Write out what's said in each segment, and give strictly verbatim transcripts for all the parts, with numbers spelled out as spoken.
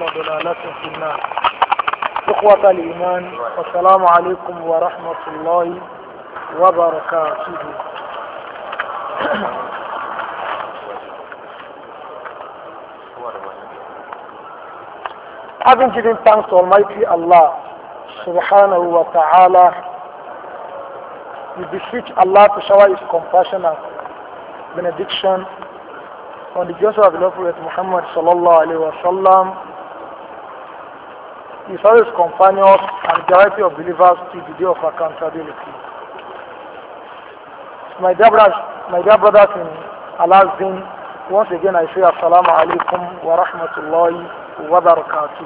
ضلالة في النار. إخوة الإيمان السلام عليكم ورحمة الله وبركاته. Having given thanks to Almighty Allah subhanahu wa ta'ala, we beseech Allah to shower His compassion and benediction on the Joseph of the Lord Prophet Muhammad sallallahu alayhi wa sallam, his always companions and the majority of believers to the day of accountability. My dear brothers, my dear brothers in Allah's deen, once again I say assalamu alaikum wa rahmatullahi wa barakatuh.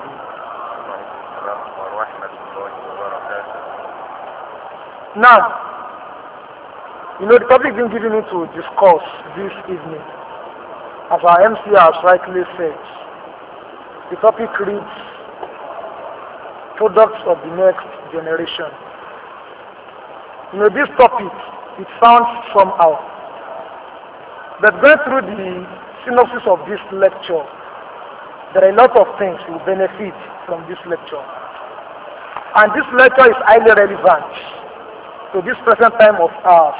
Now, you know, the topic being given me to discuss this evening, as our M C has rightly said, the topic reads products of the next generation. You know, this topic, it sounds somehow, but going through the synopsis of this lecture, there are a lot of things you benefit from this lecture. And this lecture is highly relevant to this present time of ours.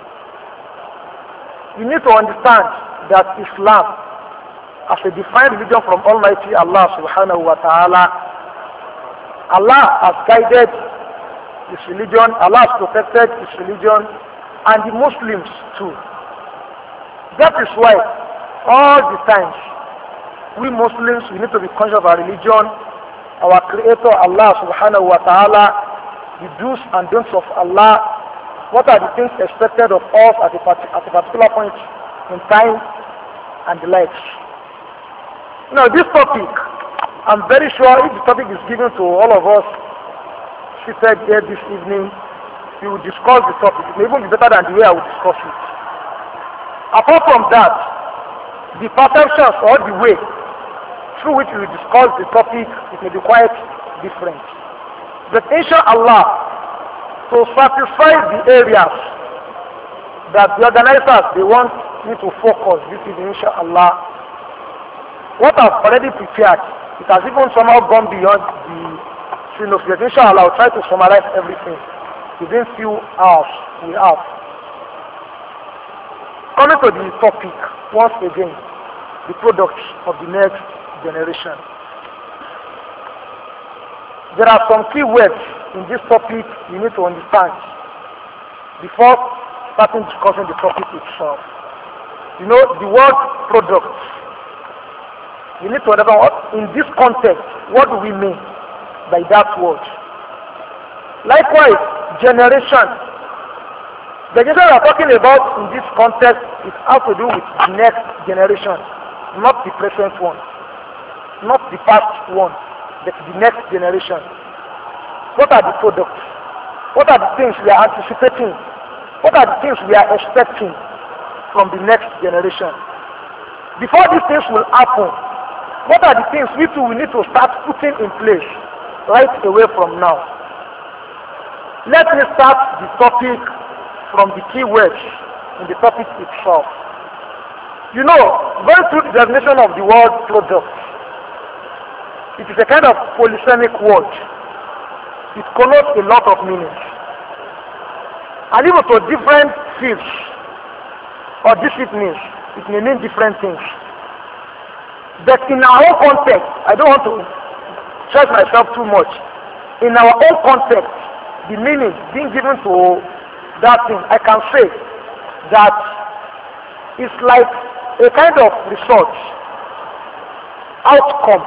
You need to understand that Islam, as a defined religion from Almighty Allah subhanahu wa ta'ala, Allah has guided His religion, Allah has protected His religion, and the Muslims too. That is why all the times we Muslims, we need to be conscious of our religion, our Creator Allah subhanahu wa ta'ala, the do's and don'ts of Allah, what are the things expected of us at a, at a particular point in time, and the likes. Now this topic, I'm very sure if the topic is given to all of us seated here this evening, we will discuss the topic. It may even be better than the way I will discuss it. Apart from that, the perceptions or the way through which we will discuss the topic, it may be quite different. But inshallah, to satisfy the areas that the organizers, they want me to focus this evening, inshallah, what I've already prepared, it has even somehow gone beyond the synopsis. Inshallah, I'll try to summarize everything within few hours we have. Coming to the topic, once again, the products of the next generation. There are some key words in this topic you need to understand before starting discussing the topic itself. You know, the word product, you need to understand what, in this context, what do we mean by that word? Likewise, generation. The generation we are talking about in this context, it has to do with the next generation, not the present one, not the past one, but the next generation. What are the products? What are the things we are anticipating? What are the things we are expecting from the next generation? Before these things will happen, what are the things we too we need to start putting in place right away from now? Let me start the topic from the key words in the topic itself. You know, going through the definition of the word product, it is a kind of polysemic word. It connotes a lot of meanings. And even to different fields or disciplines, it may mean different things. But in our own context, I don't want to stress myself too much. In our own context, the meaning being given to that thing, I can say that it's like a kind of research, outcome,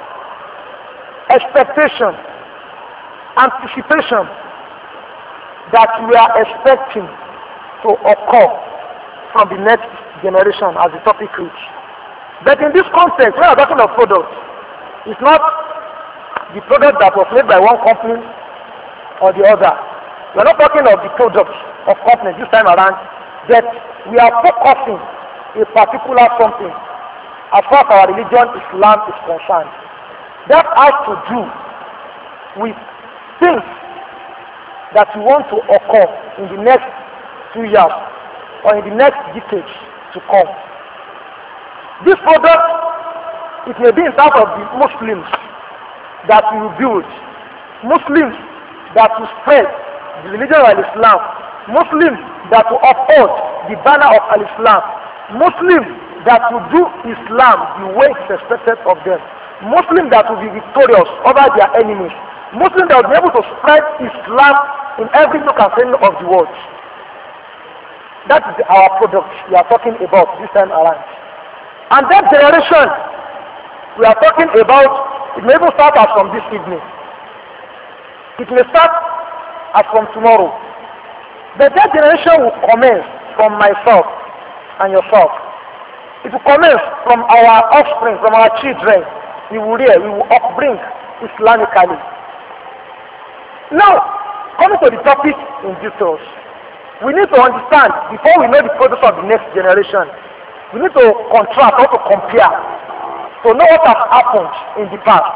expectation, anticipation that we are expecting to occur from the next generation as the topic reads. But in this context, we are talking of products. It's not the product that was made by one company or the other. We are not talking of the products of companies this time around, but we are focusing a particular something as far as our religion, Islam, is concerned. That has to do with things that we want to occur in the next two years or in the next decade to come. This product it may be in terms of the Muslims that we will build, Muslims that will spread the religion of Islam, Muslims that will uphold the banner of Al-Islam, Muslims that will do Islam the way it's expected of them, Muslims that will be victorious over their enemies, Muslims that will be able to spread Islam in every nook and cranny of the world. That is our product we are talking about this time around. And that generation we are talking about, it may even start as from this evening. It may start as from tomorrow. But that generation will commence from myself and yourself. It will commence from our offspring, from our children. We will rear, we will upbring Islamically. Now, coming to the topic in details, we need to understand, before we know the product of the next generation, we need to contrast or to compare to know what has happened in the past.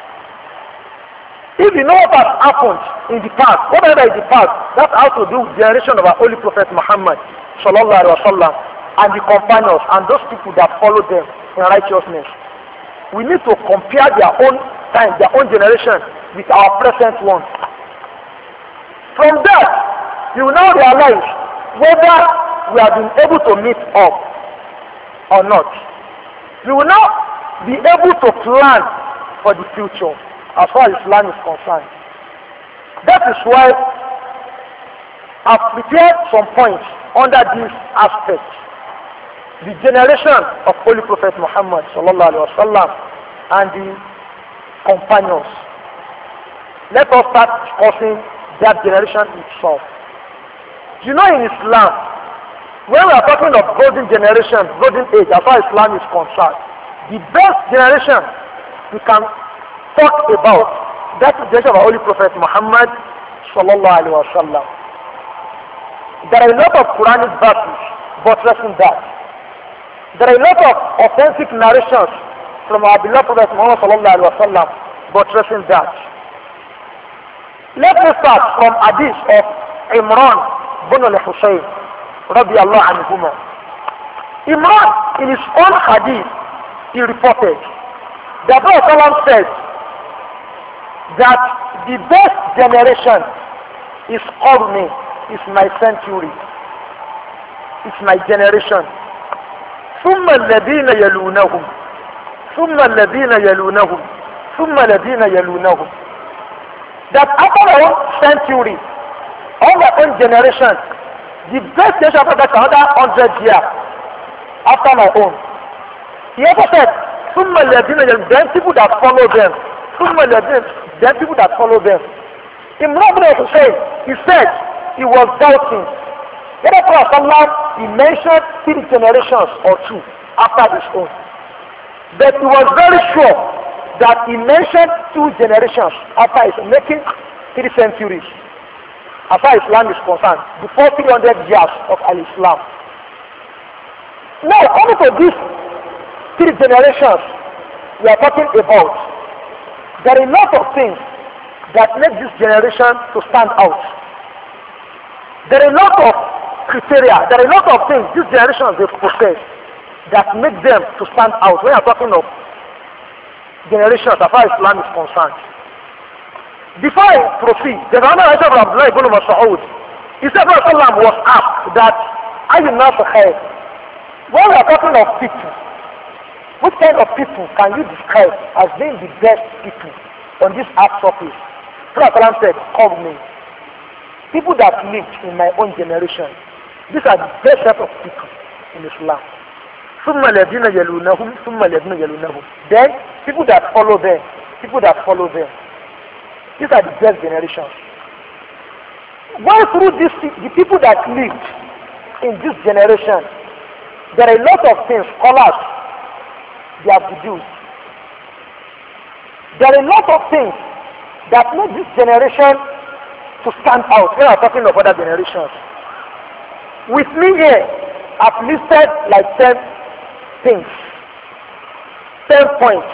If you know what has happened in the past, whatever is the past, that has to do with the generation of our Holy Prophet Muhammad sallallahu alaihi wasallam and the companions and those people that follow them in righteousness. We need to compare their own time, their own generation with our present one. From that, you will now realize whether we have been able to meet up or not. You will now be able to plan for the future as far as Islam is concerned. That is why I've prepared some points under this aspect. The generation of Holy Prophet Muhammad sallallahu alaihi wasallam and the companions. Let us start discussing that generation itself. You know, in Islam, when we are talking of golden generation, golden age, as far as Islam is concerned, the best generation we can talk about, that is the generation of our Holy Prophet Muhammad sallallahu alaihi wasallam. There are a lot of Quranic verses buttressing that. There are a lot of authentic narrations from our beloved Prophet Muhammad sallallahu alaihi wasallam buttressing that. Let me start from hadith of Imran bin al-Husayn radiyallahu anhuma. Imran, in his own hadith, he reported that the Prophet said that the best generation is Qarni, is my century, is my generation. ثم الذين يلونهم ثم الذين يلونهم ثم الذين يلونهم. That after my own century, all my own generation, the best generation after that another hundred years after my own. He also said, ثم الذين يلونهم, then people that follow them, ثم الذين, then people that follow them. Imran bin Hussein, he said he was doubting. The Prophet he mentioned three generations or two after his own. But he was very sure that he mentioned two generations after his own, making three centuries. As far as Islam is concerned, before three hundred years of Al-Islam. Now, coming to these three generations we are talking about, there are a lot of things that make this generation to stand out. There are a lot of criteria, there are a lot of things this generation they possess that make them to stand out when you are talking of generations as far as Islam is concerned. Before I proceed, there's another answer from Abdullah ibn Mas'ud. He said Prophet was asked that are you not khair? When we are talking of people, what kind of people can you describe as being the best people on this earth surface? Prophet said, call me. People that lived in my own generation. These are the best set of people in Islam. ثُمَّ الَّذِينَ يَلُونَهُمْ ثُمَّ الَّذِينَ يَلُونَهُمْ. Then, people that follow them, people that follow them. These are the best generations. Going through this, the people that lived in this generation, there are a lot of things scholars they have deduced. There are a lot of things that make this generation to stand out when I'm talking of other generations. With me here, I've listed like ten things, ten points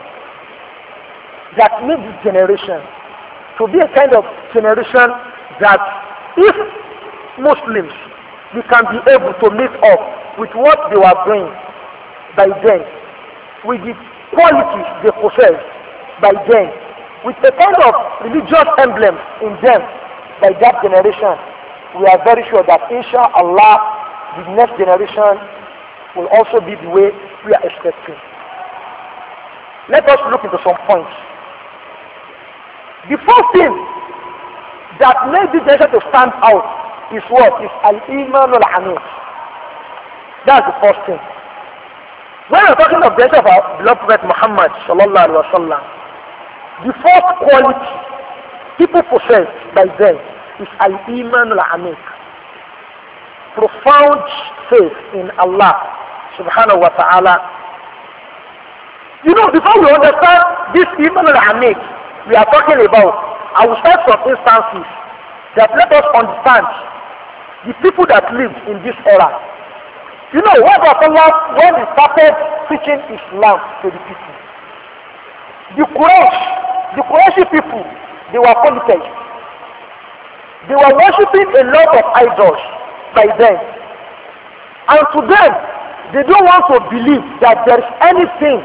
that make this generation to be a kind of generation that if Muslims, we can be able to meet up with what they were doing by then, with the qualities they possess by them, with a kind of religious emblem in them by that generation, we are very sure that inshallah the next generation will also be the way we are expecting. Let us look into some points. The first thing that made this generation to stand out is what? Is al-iman al-hamid. That's the first thing. When we're talking of the generation of our beloved Prophet Muhammad sallallahu alaihi wasallam, the first quality people possess by them is al-iman al-hamid. Profound faith in Allah subhanahu wa ta'ala. You know, before we understand this iman al-hamid we are talking about, I will start some instances that let us understand the people that lived in this era. You know, what about Allah when he started preaching Islam to the people? The Quraysh, the Quraysh people, they were polytheists. They were worshipping a lot of idols by them. And to them, they don't want to believe that there is anything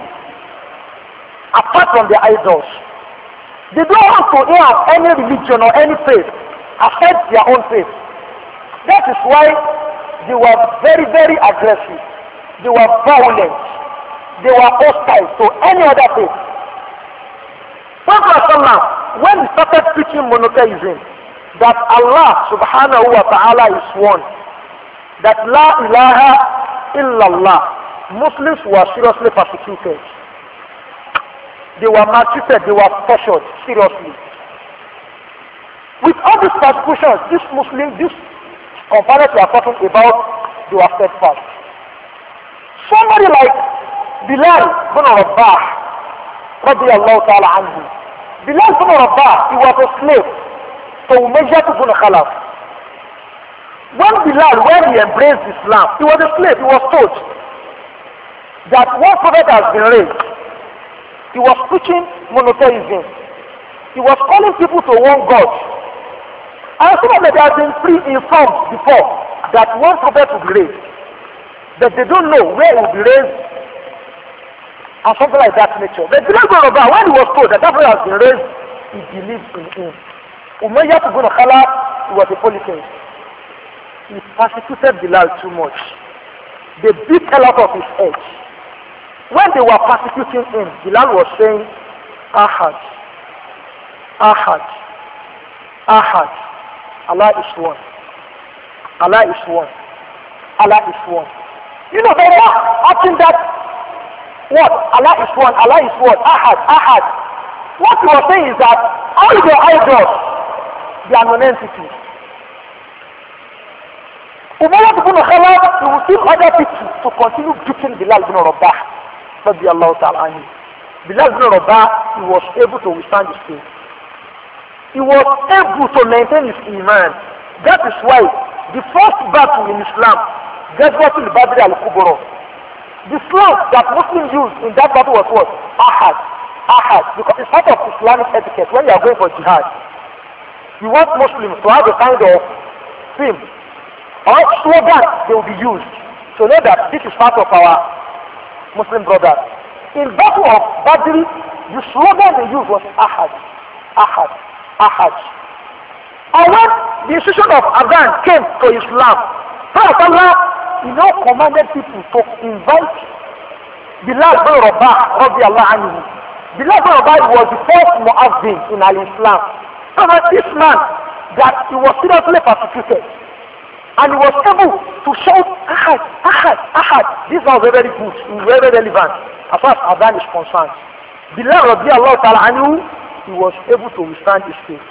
apart from the idols. They don't want to have any religion or any faith except their own faith. That is why they were very, very aggressive. They were violent. They were hostile to any other faith. Prophet when he started preaching monotheism, that Allah subhanahu wa ta'ala is one, that la ilaha illallah, Muslims were seriously persecuted. They were maltreated, they were tortured seriously. With all these persecutions, these Muslims, these companions we are talking about, they were steadfast. Somebody like Bilal bin Rabah, radiyallahu ta'ala anhu. Bilal bin Rabah, he was a slave to Umayyah bin Khalaf. When Bilal, when he embraced Islam, he was a slave, he was told that one prophet has been raised. He was preaching monotheism. He was calling people to one God. And some of them have been pre-informed before that one prophet will be raised. But they don't know where he will be raised and something like that nature. But Bilal bin Rabah, when he was told that that prophet has been raised, he believed in him. Umayyah bin Khalaf, he was a polytheist. He persecuted Bilal too much. They beat a lot of his edge. When they were persecuting him, Bilal was saying, Ahad, Ahad, Ahad, Allah is one, Allah is one, Allah is one. You know, they were asking that, what? Allah is one, Allah is one, Ahad, Ahad. What he was saying is that all the idols, they are non-entities. Umayyah bin Khalaf, he will see other people to continue beating Bilal bin Rabah. Radiallahu ta'ala anhu. Bilal bin Rabah, he was able to withstand the pain. He was able to maintain his iman. That is why the first battle in Islam, Ghazwatul Badr al-Kubra, the sword that Muslims used in that battle was what? Ahad. Ahad. Because it's part of Islamic etiquette. When you are going for jihad, you want Muslims to have a kind of theme or slogan they will be used. So know that this is part of our Muslim brothers. In battle of Badr, the slogan they used was Ahad, Ahad, Ahad. And when the institution of Adhan came to Islam, Prophet Allah, he now commanded people to invite Bilal bin Rabah, radiyallahu anhu. Bilal bin Rabah was the first muazzin in al-Islam. So that this man, that he was seriously persecuted, and he was able to shout Ahad, Ahad, Ahad. This was very good, very relevant as far as Adhan is concerned. Bilal radiallahu ta'ala anhu, he was able to withstand his faith.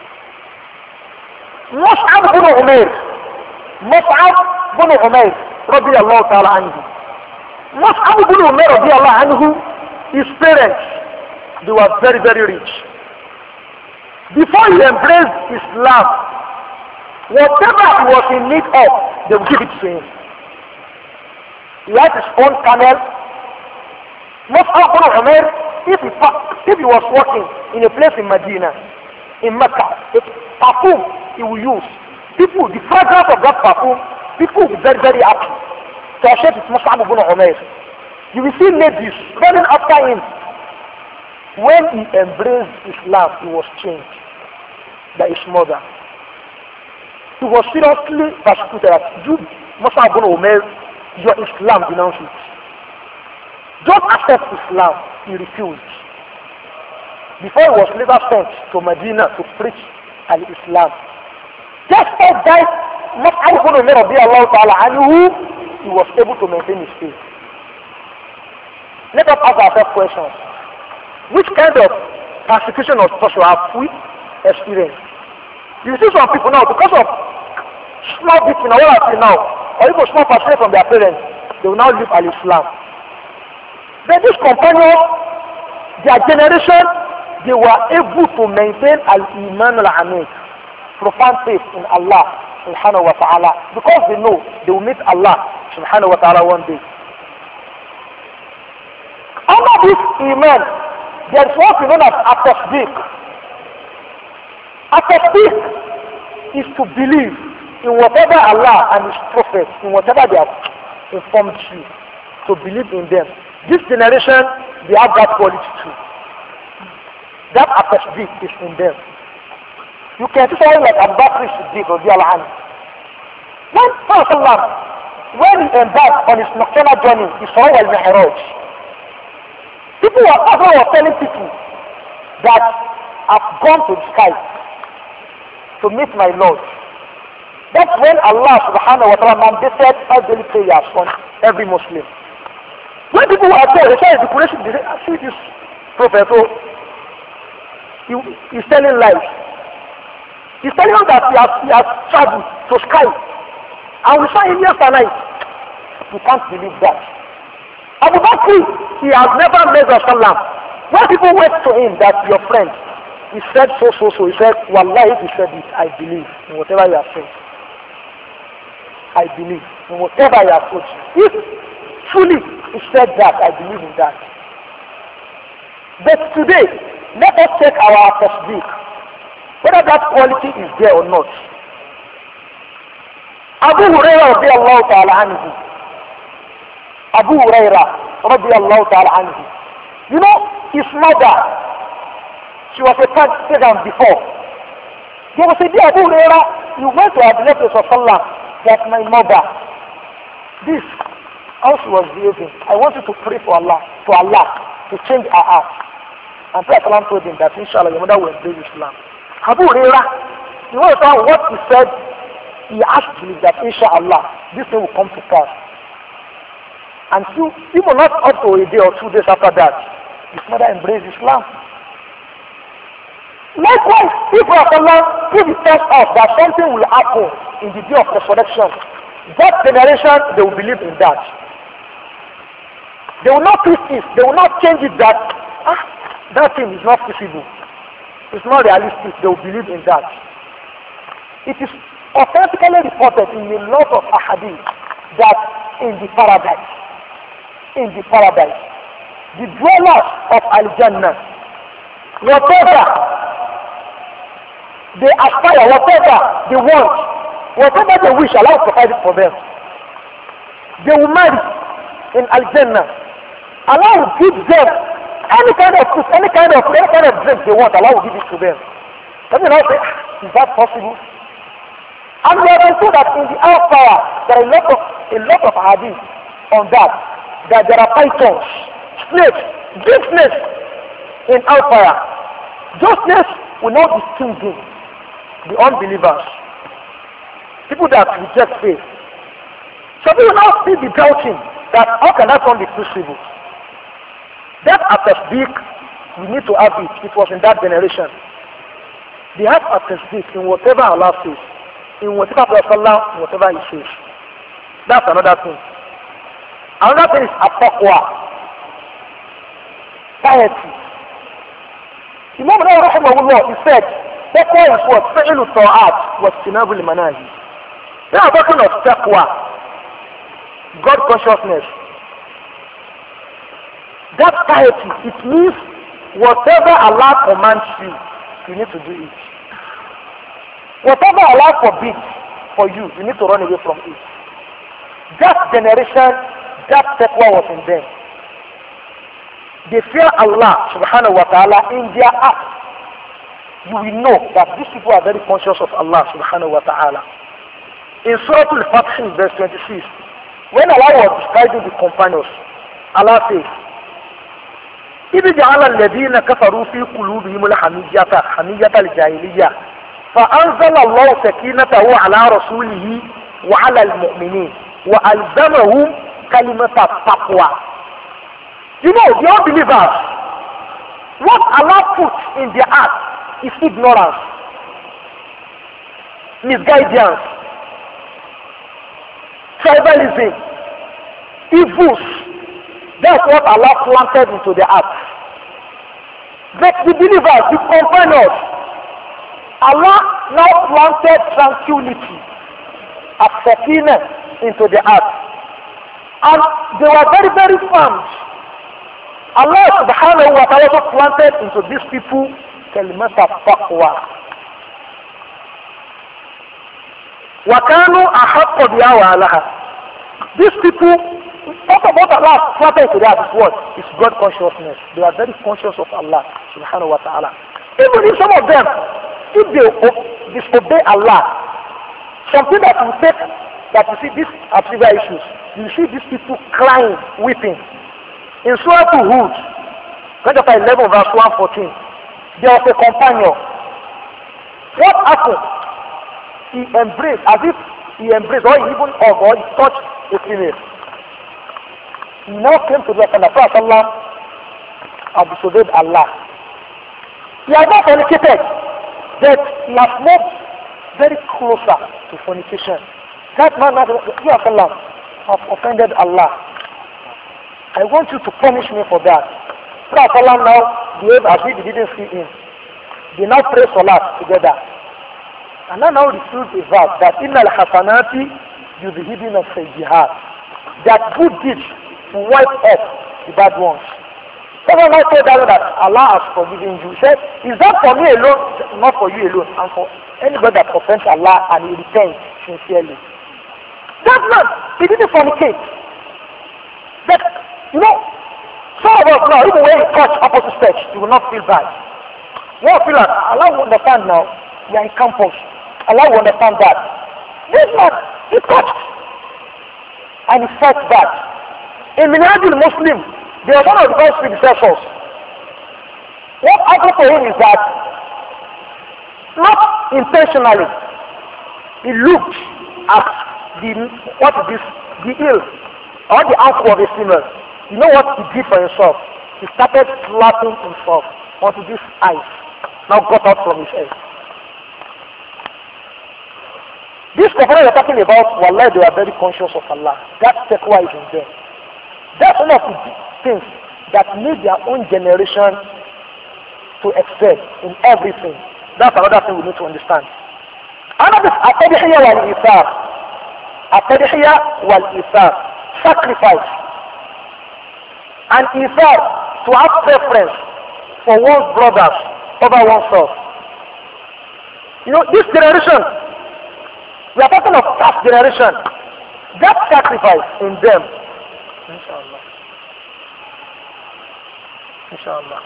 Mus'ab bin Umair, Mus'ab bin Umair radiallahu ta'ala anhu. Mus'ab bin Umair radiallahu anhu, his parents, they were very, very rich. Before he embraced Islam, whatever he was in need of, they would give it to him. He had his own camel. Mus'ab bin Umair, if he, if he was working in a place in Medina, in Mecca, a perfume he will use, people, the fragrance of that perfume, people will be very, very happy to associate with Mus'ab bin Umair. You will see ladies running after him. When he embraced Islam, he was changed by his mother. He was seriously persecuted. You must have gone Omer, your Islam, denounce it. Don't accept Islam. He refused. Before he was later sent to Medina to preach al-Islam. Despite that, must have gone Omer of Allah Ta'ala, and who he was able to maintain his faith. Let us ask ourselves questions. Which kind of persecution or torture have we experienced? You see some people now, because of small beating or what I see now, or even small persecution from their parents, they will now leave al-Islam. Then these companions, their generation, they were able to maintain al-Iman al-Amid, profound faith in Allah subhanahu wa ta'ala, because they know they will meet Allah subhanahu wa ta'ala one day. Under this Iman, there is what we know as at-tasdiq. At-tasdiq is to believe in whatever Allah and His Prophet, in whatever they have informed you, to believe in them. This generation, they have that quality too. That at-tasdiq is in them. You can see someone like Abu Bakr Siddiq radiallahu anhu. When Prophet, when he embarked on his nocturnal journey, he saw al-Mi'raj. People were also were telling people that I've gone to the sky to meet my Lord. That's when Allah subhanahu wa ta'ala mandated five daily prayers on every Muslim. When people were told, they said the Quraysh, they said, I see this prophet, so he, he's telling lies. He's telling us that he has, he has traveled to sky. And we saw him yesterday. You can't believe that. Abu Bakr, he has never met Rasulullah. When people went to him that your friend, he said so, so, so. He said, Wallahi, he said it, I believe in whatever you have said. I believe in whatever you have told you. If truly he said that, I believe in that. But today, let us check our tasdeeq, whether that quality is there or not. Abu Hurairah radiallahu ta'ala anhu. Abu Hurairah radiallahu ta'ala anhu. You know, his mother, she was a pagan before. There was a day Abu Hurairah, you went to Abdullah Rasulullah, that my mother, this, how she was behaving, I want you to pray for Allah, to Allah, to change her heart. And Prophet told him that inshallah your mother will embrace Islam. Abu Hurairah, you know what he said? He asked me that inshallah this thing will come to pass. And two, even not up to a day or two days after that, his mother embraced Islam. Likewise, people of Allah, if it tells us that something will happen in the day of resurrection, that generation, they will believe in that. They will not twist it, they will not change it that, ah, that thing is not possible. It's not realistic, they will believe in that. It is authentically reported in a lot of ahadith that in the paradise, in the paradise, the dwellers of Al-Jannah, whatever they aspire, whatever they want, whatever they wish, Allah will provide it for them. They will marry in Al-Jannah. Allah will give them any kind of food, any kind of any kind of drink they want. Allah will give it to them. Let me now say, is that possible? And we have been told that in the hellfire there are a lot of a lot of hadith on that. That there are pythons, snakes, big snakes in hellfire. Those snakes will not be stinging the unbelievers, people that reject faith. So we will now see the doubting that how can that one be possible? That at-tasdeeq, we need to have it. It was in that generation. They have at-tasdeeq in whatever Allah says, in whatever Allah, in whatever He says. That's another thing. Another thing is at-taqwa, piety. Imam Nawawi rahimahullah, he said, taqwa is what? Fi'lu ta'at wa ijtinabu al-manahi. We are talking of taqwa, God consciousness. That piety, it means whatever Allah commands you, you need to do it. Whatever Allah forbids for you, you need to run away from it. That generation, that taqwa was in them. they fear Allah subhanahu wa ta'ala in their acts, you will know that these people are very conscious of Allah subhanahu wa ta'ala. In Surah Al-Fatih, verse twenty-six, when Allah was describing the companions, Allah says, إِذْ جَعَلَ الَّذِينَ كَفَرُوا فِي قُلُوبِهِمُ الْحَمِيَّةَ حَمِيَّةَ الْجَاهِلِيَّةِ فَأَنزَلَ اللَّهُ سَكِينَتَهُ عَلَى رَسُولِهِ وَعَلَى الْمُؤْمِنِينَ وَأَلْزَمَهُمْ كَلِمَةَ التَّقْوَى. You know, the unbelievers, what Allah puts in their heart is ignorance, misguidance, tribalism, evils. That's what Allah planted into their heart. But the believers, the companions, Allah now planted tranquility, as-sakinah into their heart. And they were very, very firm. Allah subhanahu wa ta'ala planted into these people kalimat at-taqwa. Wa kanu ahaqqa biha wa alaha. These people, talk about Allah planted into their heart is God consciousness. They are very conscious of Allah subhanahu wa ta'ala. Even if some of them, if they disobey Allah, something that will take, that you see these are trivial issues, you see these people crying, weeping. In Surah Hud, chapter eleven, verse one fourteen, there was a companion. What happened? He embraced, as if he embraced, or he even hugged, or he touched a female. He now came to the Prophet and disobeyed Allah. He has not fornicated, but he has moved very closer to fornication. That man, you have offended Allah. I want you to punish me for that. Prophet now behaved as if he didn't see him. They now pray salat together. And now now refuse a verse that inna al-hasanati yudhibuna as-sayyi'at. That good deeds will wipe off the bad ones. Someone now said that, that Allah has forgiven you. He said, is that for me alone? Not for you alone, and for anybody that offends Allah and he repents sincerely. That man, he didn't fornicate. But you know, some of us now, even when you touch opposite sex, you will not feel bad. You will feel like, Allah will understand now, you are in campus. Allah will understand that. This man, he touched. And he felt bad. In Minhajul Muslim, they are one of the best predecessors. What happened to him is that, not intentionally, he looked at the, what is this, the ill, or the ankle of a female. You know what he did for himself? He started slapping himself onto this ice. Now got out from his head. This company we're talking about, wallahi, they are very conscious of Allah. That taqwa is in them. That's one of the things that made their own generation to excel in everything. That's another thing we need to understand. Another is at-tadhiyya wal-ithar. At-tadhiyya wal-ithar. Sacrifice. And ithar, to have preference for one's brothers over oneself. You know, this generation, we are talking of past generation, that sacrifice in them. Inshallah. Inshallah.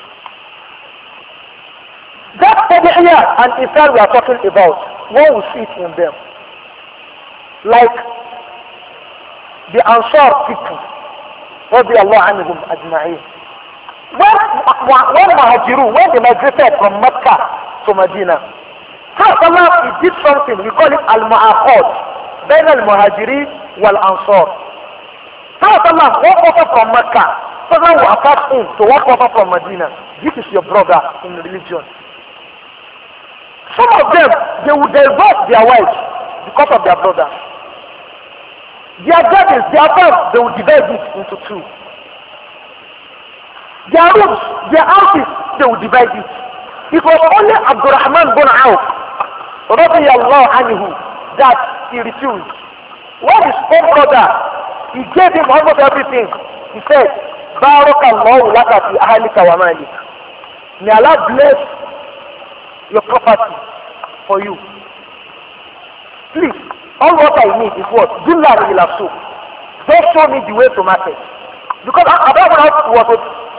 That tadhiyya and ithar we are talking about, one will see it in them. Like the Ansar people, رضي الله عنهم أجمعين. When when Muhajirun, when they migrated from Mecca to Medina, Allah, he did something. We call it al-mu'akhad, bain al-muhajirin wal-ansar. Allah walk over from Mecca. Someone will attach him to walk over from Medina. This is your brother in religion. Some of them, they will divorce their wives because of their brothers. Their gardens, their farms, they will divide it into two. Their rooms, their houses, they will divide it. It was only Abdurrahman bin Auf, radiyallahu anhu, that he refused. When his own brother, he gave him almost everything. He said, Barakallahu laka fi ahlika wa malik. May Allah bless your property for you. Please, all what I need is what? Dulla ila soup. Don't show me the way to market. Because Abraham was a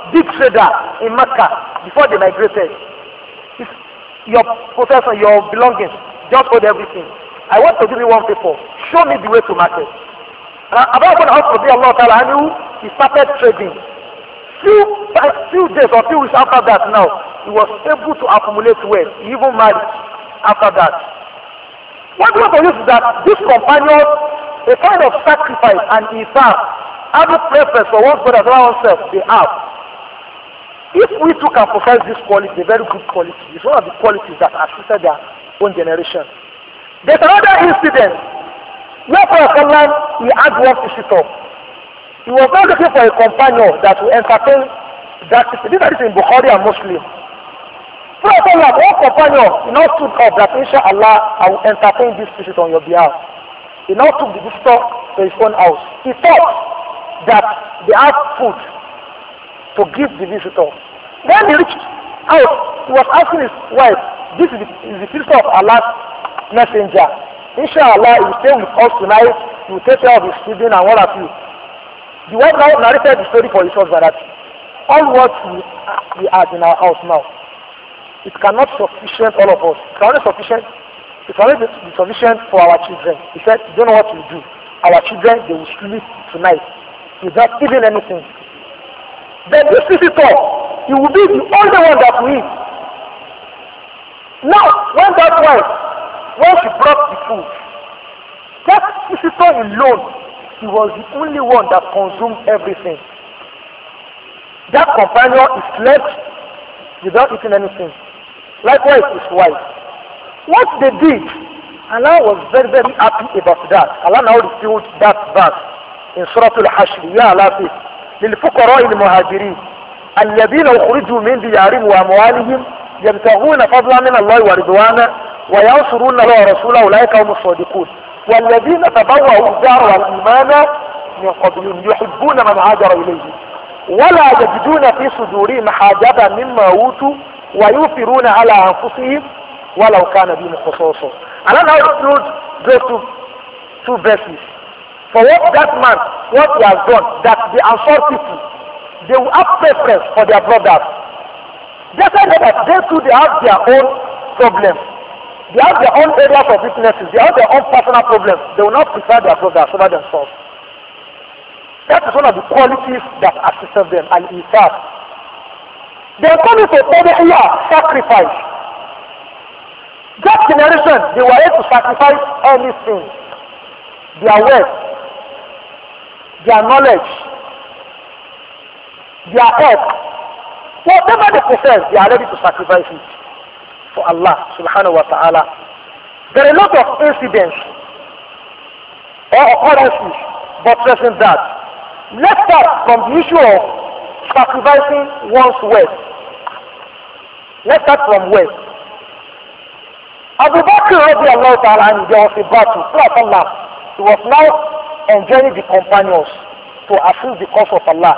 big trader in Mecca before they migrated. If your possession, your belongings, just hold everything. I want to give you one paper. Show me the way to market. And about when Allah Ta'ala knew, he started trading. Few, few days or few weeks after that now, he was able to accumulate wealth. He even married after that. What we want to use is that this companion, a kind of sacrifice and isar, have a preference for one's brother and oneself, they have. If we too can possess this quality, a very good quality, it's one of the qualities that assisted their own generation. There's another incident where Prophet he had one visitor. He was not looking for a companion that will entertain that. This is in Bukhari and Muslim. Prophet Allah, one companion, he now stood up that inshallah I will entertain this visitor on your behalf. He now took the visitor to his own house. He thought that they have food to give the visitor. When he reached out, he was asking his wife, this is the, is the visitor of Allah's messenger. Inshallah, he will stay with us tonight, he will take care of his children and all of you. The wife now narrated the story for his husband that all what we, we have in our house now, it cannot sufficient all of us. It cannot sufficient. It cannot be sufficient for our children. He said, you don't know what to do. Our children, they will sleep tonight without even anything. Then this visitor, he will be the only one that will eat. Now, when that wife, when she brought the food, that visitor alone, he was the only one that consumed everything. That companion is left without eating anything. Likewise, his wife. What they did, Allah was very, very happy about that. Allah now revealed that verse in Surah Al-Hashr. Ya Allah says, للفقراء المهاجرين الذين أخرجوا من ديارهم وأموالهم يبتغون فضلا من الله ورضوانا وينصرون الله ورسوله أولئك هم الصادقون والذين تبوأوا الدار والإيمان من قبلهم يحبون من هاجر إليهم ولا يجدون في صدورهم حاجة مما أوتوا ويؤثرون على أنفسهم ولو كان بهم خصاصة. And I now include those two, two verses. For what that man, what he has done, that the Ansar people, they will have preference for their brothers. They say that they too, they have their own problems. They have their own areas of weaknesses. They have their own personal problems. They will not prefer their brothers over themselves. That is one of the qualities that assisted them, al-isar. They are coming to Tadiyah, sacrifice. That generation, they were able to sacrifice anything. Their wealth, their knowledge, their health, whatever they possess, they are ready to sacrifice it for Allah subhanahu wa ta'ala. There are a lot of incidents or occurrences buttressing that. Let's start from the issue of sacrificing one's wealth. Let's start from wealth. Abu Bakr radiallahu ta'ala, there was a battle. Allah, he was now enjoining the companions to assist the cause of Allah.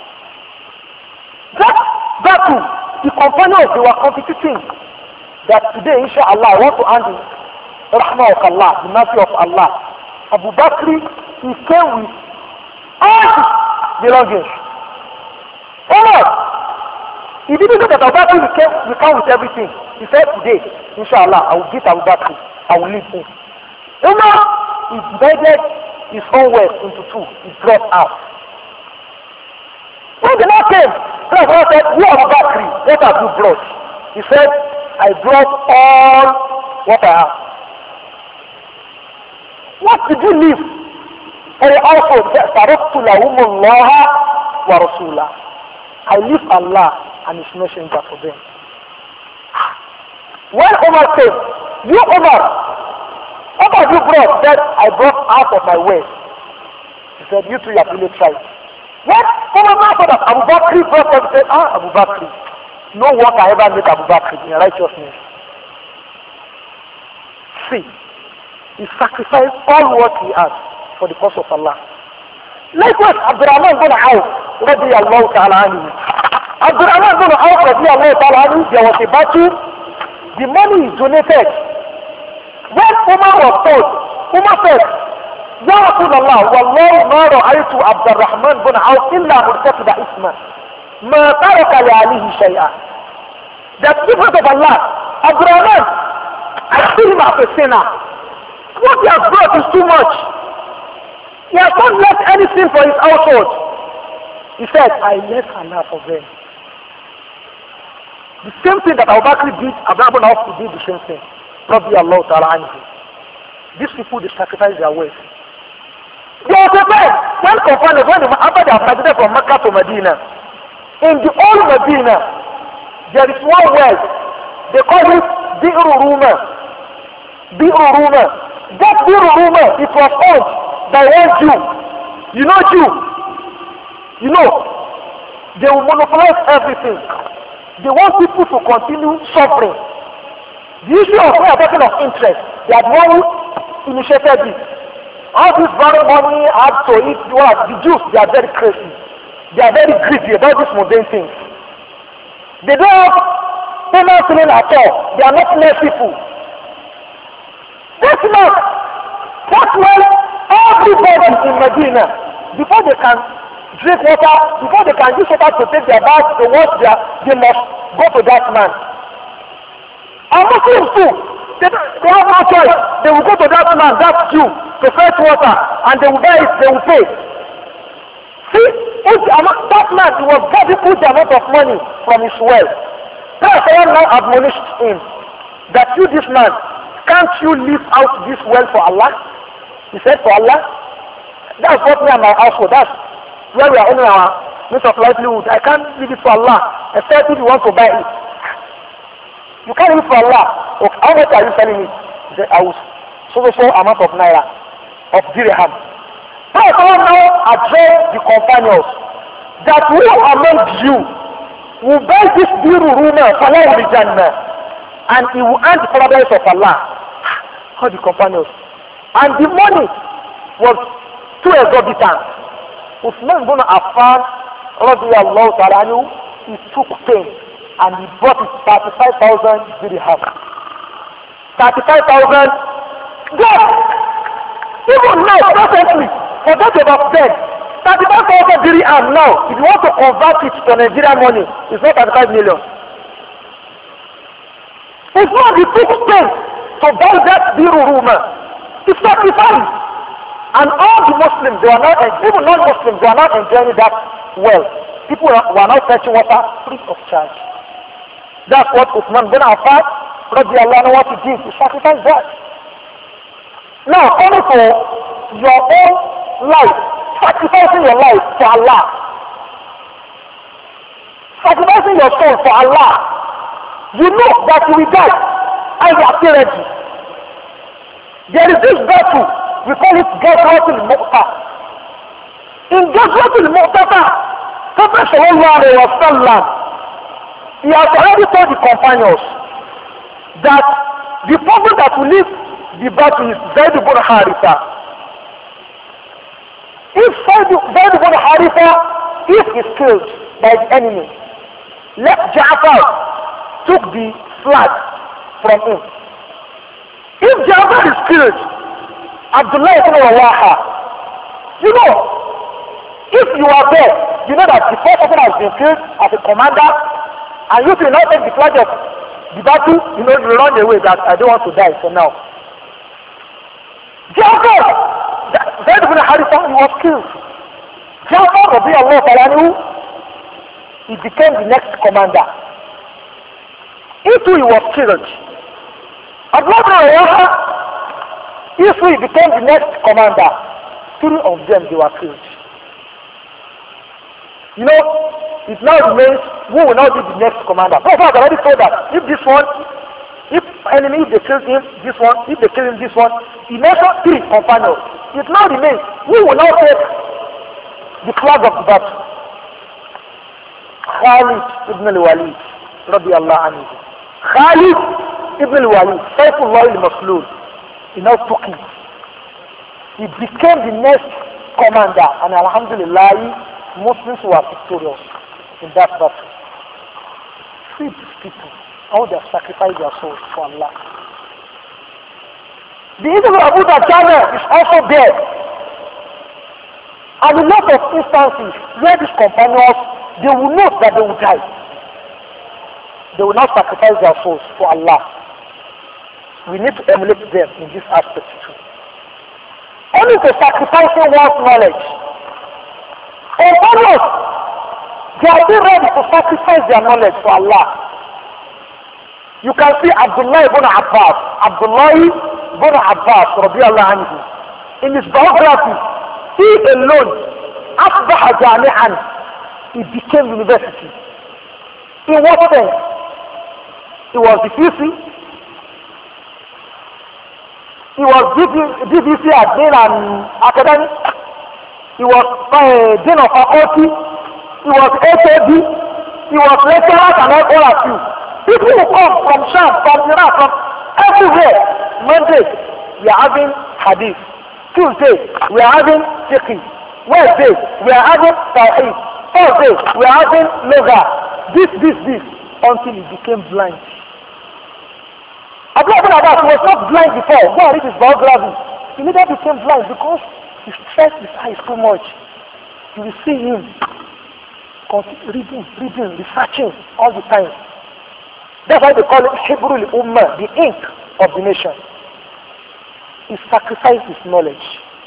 That battle, the companions, they were competing that today, inshallah, I want to handle rahmah of Allah, the mercy of Allah. Abu Bakr, he came with all his belongings. Umar, he didn't know that Abu Bakr will come, will come with everything. He said, today, inshallah, I will give Abu Bakr, I will leave him. Umar, he divided his own wealth into two. He dropped out. When the Lord came, Prophet said, you Abu Bakr, what have you brought? He said, I brought all what I have. What did you leave? And he also said, تَرَكْتُ لَهُمُ اللَّهَ وَرَسُولَهُ. I leave Allah and His messenger for them. When Umar came, you Umar, what have you brought? He said, I brought out of my wealth. He said, you too, you have really tried. When Umar said that Abu Bakr brought them, he said, ah, Abu Bakr, no one can ever make Abu Bakr in righteousness. See, he sacrificed all what he had for the cause of Allah. Likewise, Abdurrahman bin Auf, radiyallahu ta'ala anhu. Abdurrahman bin Auf, radiyallahu ta'ala anhu, there was a battle. The money is donated. When Umar was told, Umar said, Ya Rasulullah, Wallahi ma ra'aytu Abdurrahman bin Auf illa murtakiba isma. ما ترك لعليه شيئا. That's different of Allah. Abraham, I see him as a sinner. What he has brought is too much. He has not left anything for his household. He said, I left Allah for them. The same thing that Abu Bakr did, Abraham also did the same thing. Rabbi Allah Ta'ala anhu. These people, they sacrifice their wealth. They are prepared. When confronted, when after they have migrated from Mecca to Medina, in the old Medina, there is one well. They call it Bi'ru Ruma. Bi'ru Ruma. That Bi'ru Ruma, it was owned by one Jew. You know Jew? You know, they will monopolize everything. They want people to continue suffering. The issue of we are talking of interest, they are the one who initiated it. All this borrowing money had to eat what? The Jews, they are very crazy. They are very greedy about these modern things. They don't have payment feeling at all. They are not merciful. That's not. That's why everybody in Medina, before they can drink water, before they can use water to take their bath, they want their, they must go to that man. And Muslims too, they, they have no choice. They will go to that man, that Jew, to fetch water, and they will buy it, they will pay. See, if the amount, that man, he was getting put the amount of money from his wealth. That's someone now admonished him that you, this man, can't you leave out this wealth for Allah? He said, for Allah? That's what me and my household, that's where we are in our means of livelihood. I can't leave it for Allah, except if you want to buy it. You can't leave it for Allah. Okay, how much are you selling it? He said, I will so so so amount of naira, of dirham. So someone now address the companions that who among you will buy this biru rumah for Allah in Jannah, and he will earn the paradise of Allah. How the companions, and the money was too exorbitant. Uthman ibn Affan radiyallahu ta'ala anhu, he took pain and he bought it thirty-five thousand dirham. thirty-five thousand. Yes! Even now, presently, forget about them. thirty-five thousand dirham now, if you want to convert it to Nigerian money, it's not thirty-five million. It's not the big space to buy that biru rumah. It's sacrifice. And all the Muslims, they are not, even non-Muslims, they are not enjoying that well. People who are now fetching water free of charge. That's what Uthman bin Affan, radiallahu anhu, what he did, he sacrificed that. Now, coming for your own life, sacrificing your life for Allah. Sacrificing your soul for Allah. You know that you will die and you are still ready. There is this battle, we call it Ghazwatul Mu'tah. In Ghazwatul Mu'tah, Prophet sallallahu alayhi wa sallam, he has already told the companions that the person that will lead the battle is Zayd ibn Haritha. If Zayd ibn Haritha, if he is killed by the enemy, let Ja'far took the flag from him. If Ja'far is killed, Abdullah ibn Rawaha, you know, if you are there, you know that the first person has been killed as a commander, and you will not take the flag of the battle, you know, you run away that I don't want to die for now. Ja'far, Zayd ibn Haritha, he was killed. Ja'far, radiyallahu ta'ala anhu, he became the next commander. If he was killed, Abdullah ibn Rawaha, if he became the next commander, three of them, they were killed. You know, it now remains who will now be the next commander. So far, I already told that if this one, if enemy, if they kill him, this one, if they kill him, this one, he mentioned three companions. It now remains who will now take the flag of the battle. Khalid ibn al-Walid, radiyallahu anhu. Khalid ibn al-Walid, Saifullah al-Maslul, he now took it. He became the next commander, and alhamdulillah, Muslims were victorious in that battle. See these people, how they have sacrificed their souls for Allah. The Islam of Abu Dajjal is also there. And a lot of instances where these companions, they will know that they will die. They will not sacrifice their souls for Allah. We need to emulate them in this aspect too. Only to sacrificing one's knowledge. And others, they are still ready to sacrifice their knowledge for Allah. You can see Abdullah ibn Abbas, Abdullah ibn Abbas, radiyallahu anhu, in his biography, he alone, asbaha jami'an, he became university. In what sense? He was the P C, he was D V C admin and academic, he was uh, dean of faculty, he was H A D, he was lecturer and all of you. People who come from Sham, from Iraq, from everywhere. Monday, we are having hadith. Tuesday, we are having fiqh. Wednesday, we are having tawhid. Thursday, we are having loga. This, this, this, until he became blind. Abdullah ibn Abbas was not blind before. Go and read his biography. He never became blind because he stressed his eyes so much. You will see him reading, reading, researching all the time. That's why they call it Hibrul Ummah, the ink of the nation. He sacrificed his knowledge.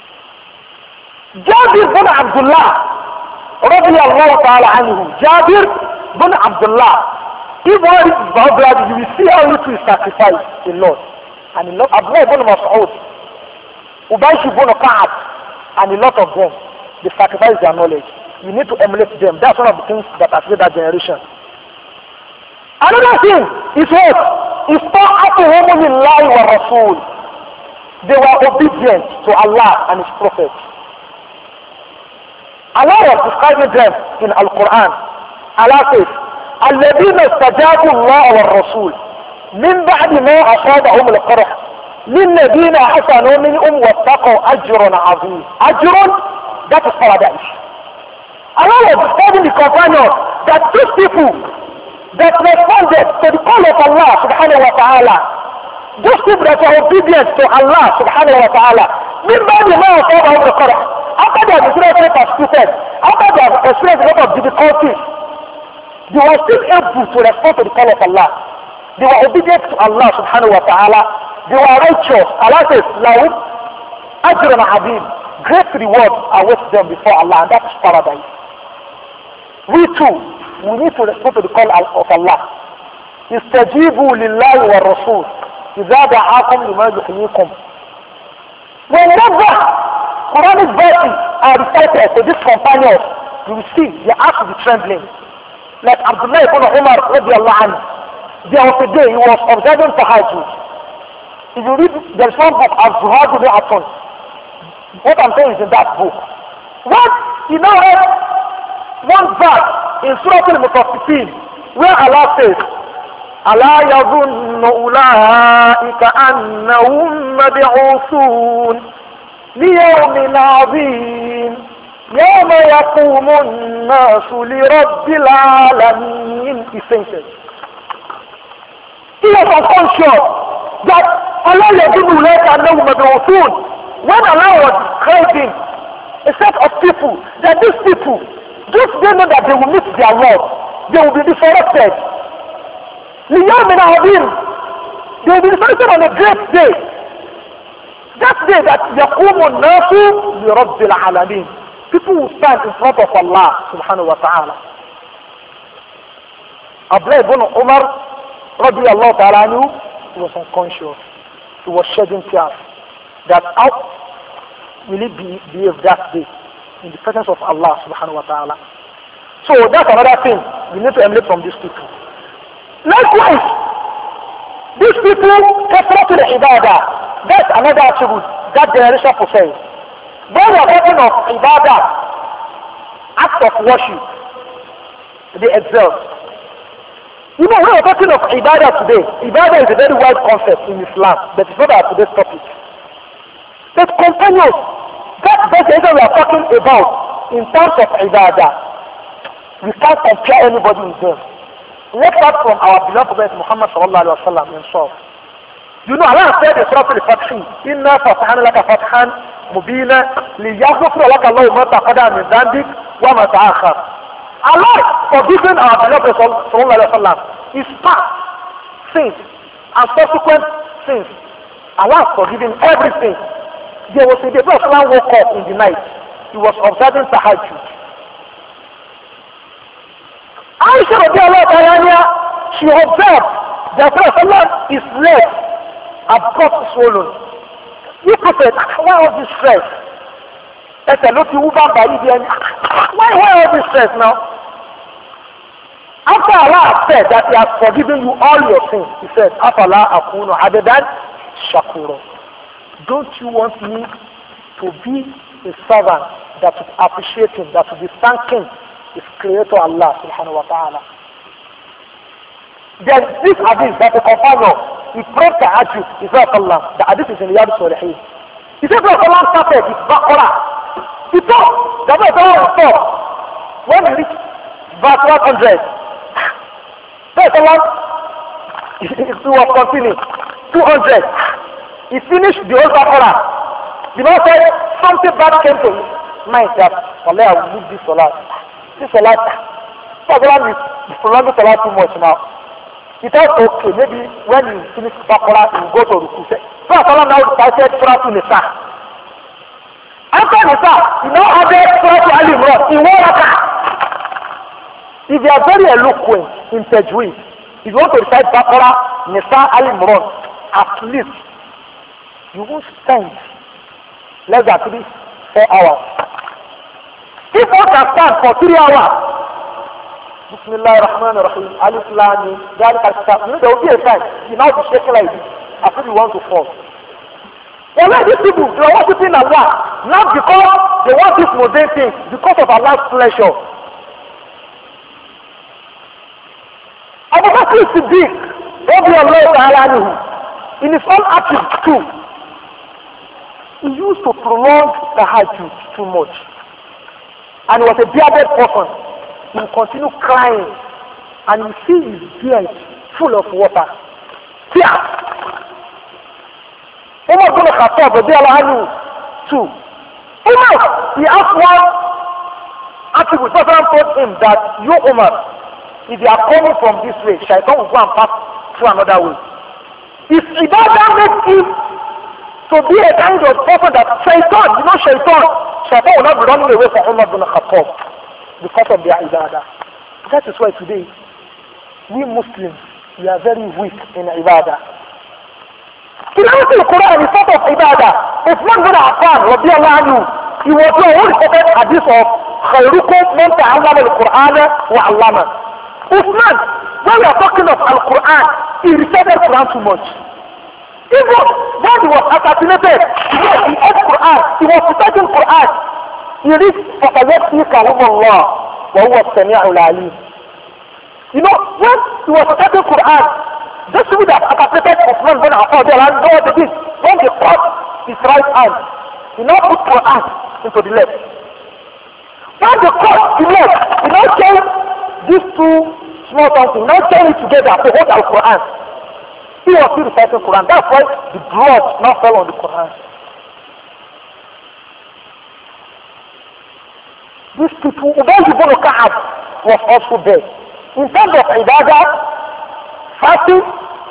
Jabir bin Abdullah, radiyallahu ta'ala anhu, Jabir bin Abdullah, if one is biography, you will see how little he sacrificed a lot. And a lot, Abdullah ibn Mas'ud, Ubaysh ibn Ka'ab, and a lot of them, they sacrifice their knowledge. You need to emulate them. That's one of the things that has made that generation. Another thing is what? Is ta'atuhum lillahi wa rasul. They were obedient to Allah and His Prophet. Allah was describing them in Al-Quran. Allah says, الذين استجابوا الله والرسول من بعد ما أصابهم القرح للذين أحسنوا منهم واتقوا أجر عظيم. أجر, that is paradise. Allah was describing the companions that these people that responded to the call of Allah subhanahu wa ta'ala, those people that are obedient to Allah subhanahu wa ta'ala, min ba'di ma asabahum al-qarh, after they have experienced persecuted, after they have experienced a lot of difficulties, they were still able to respond to the call of Allah. They were obedient to Allah subhanahu wa ta'ala. They were righteous. Allah says, lahum ajrun azim, great reward awaits them before Allah, and that is paradise. We too, we need to respond to the call of Allah. Istajibu lillahi wa rasul idha da'akum lima yuhyikum. Whenever Quranic verses are recited to these companions, you will see their hearts will be trembling. Like Abdullah ibn Umar radiallahu anhu, there was a day he was observing Tahajjud. If you read, there is one book, Al-Zuhad ibn Atun. What I'm saying is in that book. What? You know what? One verse in Surah Al-Mutaffifin, where Allah says, ألا يظن أولئك أنهم مبعوثون ليوم عظيم يوم يقوم الناس لرب العالمين. Essential. He was unconscious that Allah يظن أولئك أنهم مبعوثون. When Allah was describing a set of people, that these people, just they know that they will meet their Lord, they will be resurrected. لِيَوْمٍ عَظِيمٍ, they will be resurrected on a great day. That day that يَقُومُ النَّاسُ لِرَبِّ الْعَالَمِينَ. People will stand in front of Allah subhanahu wa ta'ala. Abdullah ibn Umar radiyallahu ta'ala anhu, he was unconscious. He was shedding tears. That how will it be behave that day in the presence of Allah subhanahu wa ta'ala. So that's another thing we need to emulate from these people. Likewise, these people refer to the ibadah. That's another attribute that generation possesses. When we are talking of ibadah, acts of worship, they excel. You know, when we are talking of ibadah today, ibadah is a very wide concept in Islam, but it's not our today's topic. But companions, that basic we are talking about in terms of ibadah, we can't compare anybody with them. Let's start from our beloved Prophet Muhammad sallallahu alaihi wasallam himself. You know, Allah said in Surah Al-Fatih, "Inna fatahna laka fathan mubina liyaghfira laka Allahu ma taqaddama min dhanbik wa ma ta'akhkhar." Allah forgiving our beloved Sallallahu Alaihi Wasallam is past sins and subsequent sins. Allah has forgiven everything. There was a day Prophet woke up in the night. He was observing Tahajjud. Aisha radiallahu anha, she observed that Prophet his legs have got swollen. You Prophet, why all this stress? Why, why all this stress now? After Allah said that He has forgiven you all your sins, He said, Afala akunu abadan shakuro. Don't you want me to be a servant that would appreciate Him, that would be thanking His Creator Allah subhanahu wa ta'ala? Then this hadith that the companion, he prayed tahajjud, he said Allah, the hadith is in Riyadh Salihin. He said Allah started with Baqarah. He thought, the Prophet thought, when he reached verse one hundred, Prophet he was continuing, two hundred. He finished the whole Baqarah. The Prophet said, something bad came to his mind that, Allah, I will leave this salat. This salat, Prophet is prolonging salat too much now. He thought, okay, maybe when he finished Baqarah, he will go to Ruku. So Allah now started Surah to Nisa. After Nisa, he now added Surah to Ali Imran in one rakah. If you are very eloquent in Tajweed, if you want to recite Baqarah, Nisa, Ali Imran, at least you won't spend less than three, four hours. If one can stand for three hours, Bismillah ar-Rahman ar-Rahim, Alif Lam Mim, Dhalika al-Kitab, you know there will be a time you now be shaking like this, as if you want to fall. Well, like these people, they are worshiping Allah, not because they want this modern thing, because of Allah's pleasure. Abu Bakr Siddiq, radiyallahu ta'ala anhu, in his own attitude too, he used to prolong the Hajj too much. And he was a bearded person. He will continue crying, and you see his beard full of water. Tears. Umar bin Khattab too. Umar, he asked one attribute. Prophet told him that you, Umar, if you are coming from this way, Shaitan will go and pass through another way. If Ibadah makes him to be a kind of person that Shaitan, you know Shaitan, Shaitan will not be running away from Umar bin Khattab because of their Ibadah. That is why today, we Muslims, we are very weak in Ibadah. Tilawat al-Quran is part of Ibadah. Uthman bin Affan, radiyallahu anhu, he was the only prophet hadith of khayrukum man ta'allama al-Quran wa 'allama. Uthman, when we are talking of al-Quran, he recited Quran too much. Even when he was assassinated, yes, he ate Quran, he was reciting Quran. He reached فَقَيَكْفِيكَهُمُ اللَّهُ وَهُوَ السَّمِيعُ الْعَلِيمُ. You know, when he was reciting Quran, those people that assassinated Uthman bin Affan, they know what they did. When they cut his right hand, he now put Quran into the left. When they cut the left, he now chained these two small something, now chained it together to hold the Quran. He was still reciting Quran. That's why the blood now fell on the Quran. These people, Ubay ibn Ka'ab was also there. In terms of Ibadah, fasting,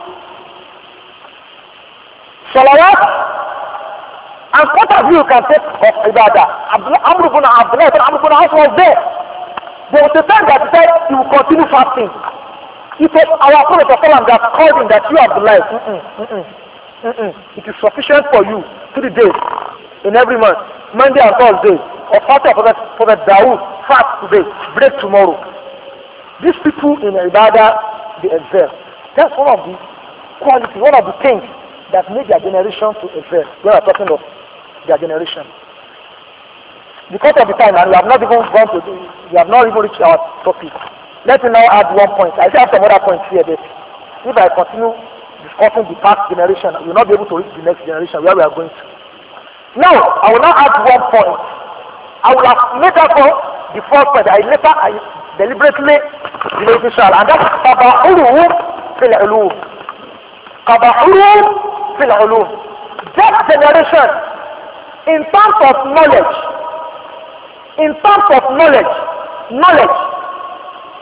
salawat, and what of you can take of Ibadah? Amr ibn Abdullah and Amr ibn As was there. There was a time that he said he will continue fasting. It was our Prophet that called him that you Abdullah. Mm-mm, mm-mm, mm-mm. It is sufficient for you three days in every month, Monday and Thursday. Or Father Prophet Dawood, fast today, break tomorrow. These people in Ibadah, they excel. That's one of the qualities, one of the things that made their generation to excel. We are talking of their generation. Because of the time, and we have not even gone to, the, we have not even reached our topic. Let me now add one point. I have some other points here, but if I continue discussing the past generation, we will not be able to reach the next generation where we are going to. Now, I will now add one point. I will have made up for the first point. I later, I deliberately delayed this, and that's Qaba'uruhum fil ulum. Qaba'uruhum fil ulum. That generation, in terms of knowledge, in terms of knowledge, knowledge,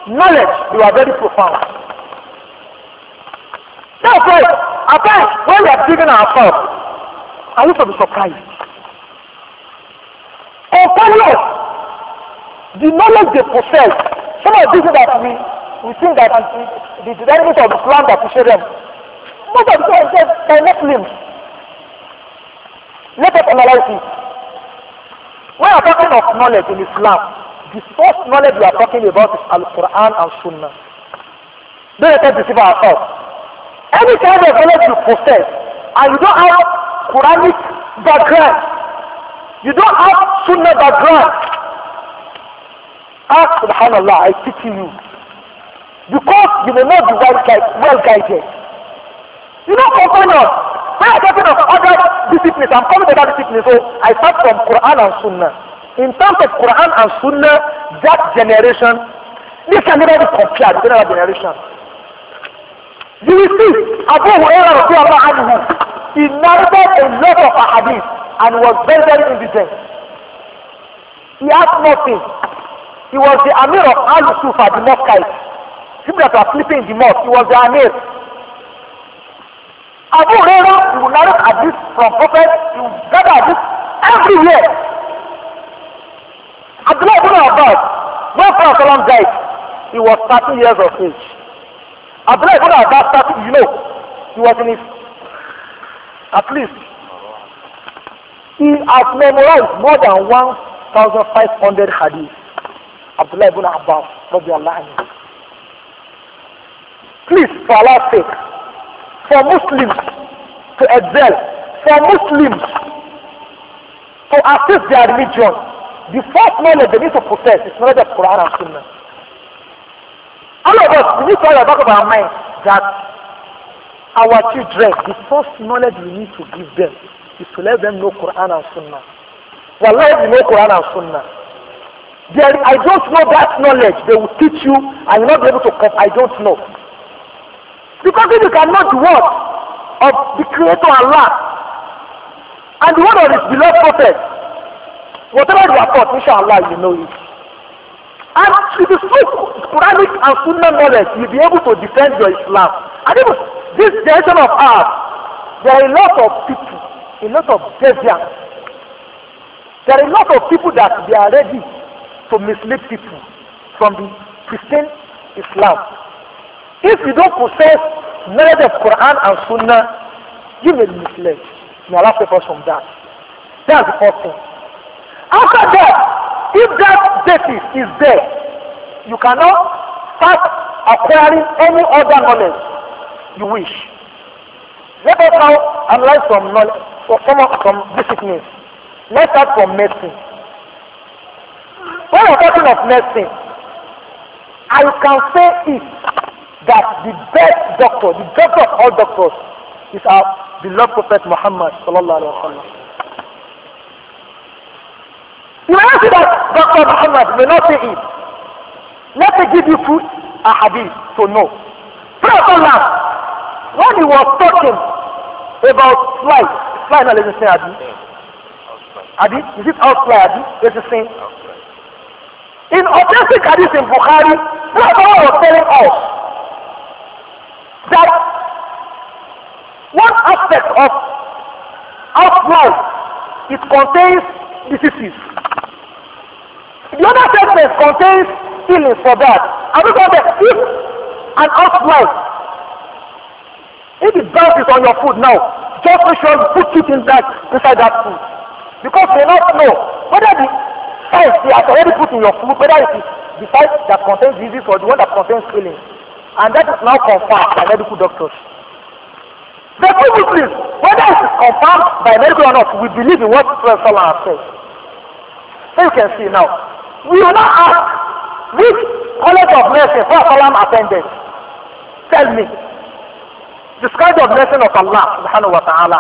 knowledge, they were very profound. That's why, at times, when we are giving ourselves, I used to be surprised. Companions, the knowledge they possess, some of the things that we, we think that the, the enemies of Islam that we share them, most of the time they are Muslims. Let us analyze it. When we are talking of knowledge in Islam, the first knowledge we are talking about is Al-Quran and Sunnah. Don't let us deceive ourselves. Any kind of knowledge you possess, and you don't have Quranic background, you don't have Sunnah background, ask Subhanallah, I pity you. Because you may not be well guided. Well guided. You know, companions, when I'm talking of other disciplines, I'm coming to that discipline, so I start from Quran and Sunnah. In terms of Quran and Sunnah, that generation, they can never be compared with another generation. You will see, Abu Hurairah radiallahu anhu, he narrated a lot of ahadith and was very, very indigent. He had nothing. He was the Amir of Al-Sufa, the Mosque. People that were sleeping in the mosque, he was the Amir. Abu Hurairah, he would narrate hadith from Prophet, he would gather hadith everywhere. Abdullah ibn Abbas, when Prophet died, he was thirty years of age. Abdullah ibn Abbas started, you know, he was in his, at least, he has memorized more than one thousand five hundred hadith. Abdullah ibn Abbas, radiallahu anhu. Please, for Allah's sake, for Muslims to excel, for Muslims to assist their religion, the first knowledge they need to possess is knowledge of Quran and Sunnah. All of us, we need to have the back of our mind that our children, the first knowledge we need to give them is to let them know Quran and Sunnah. Wallahi, we know Quran and Sunnah. There, I don't know that knowledge. They will teach you and you'll not be able to come. I don't know. Because if you cannot the word of the Creator Allah and the word of His beloved Prophet, whatever you are taught, inshallah, you know it. And if you speak Quranic and Sunnah knowledge, you'll be able to defend your Islam. And even this generation of ours, there are a lot of people, a lot of deviants. There are a lot of people that they are ready to mislead people from the Christian Islam. If you don't possess knowledge of Quran and Sunnah, you will mislead. May Allah save us from that. That's the first thing. After that, if that basis is there, you cannot start acquiring any other knowledge you wish. Let us now analyze some knowledge, some, some disciplines. Let's start from medicine. When we're talking of medicine, I can say it that the best doctor, the doctor of all doctors, is our beloved Prophet Muhammad sallallahu alaihi wasallam. You may say that Doctor Muhammad may not say it. Let me give you two a hadith to know. Prophet when he was talking about flight, flight not let me say Adi. Adi, is it outfly Adi? Let's say. In authentic hadith in Bukhari, Prophet was telling us that one aspect of outfly, it contains diseases. The other segment contains healing for that. I don't know that if an outfly, if it bounces on your food now, just make sure you put it in that, inside that food. Because you may not know whether the science they have already put in your food, whether it is the science that contains disease or the one that contains healing. And that is now confirmed by medical doctors. The two Muslims, whether it is confirmed by medical or not, we believe in what Prophet has said. So you can see now. We will not ask which college of nursing Prophet attended. Tell me. The kind of blessing of Allah subhanahu wa ta'ala.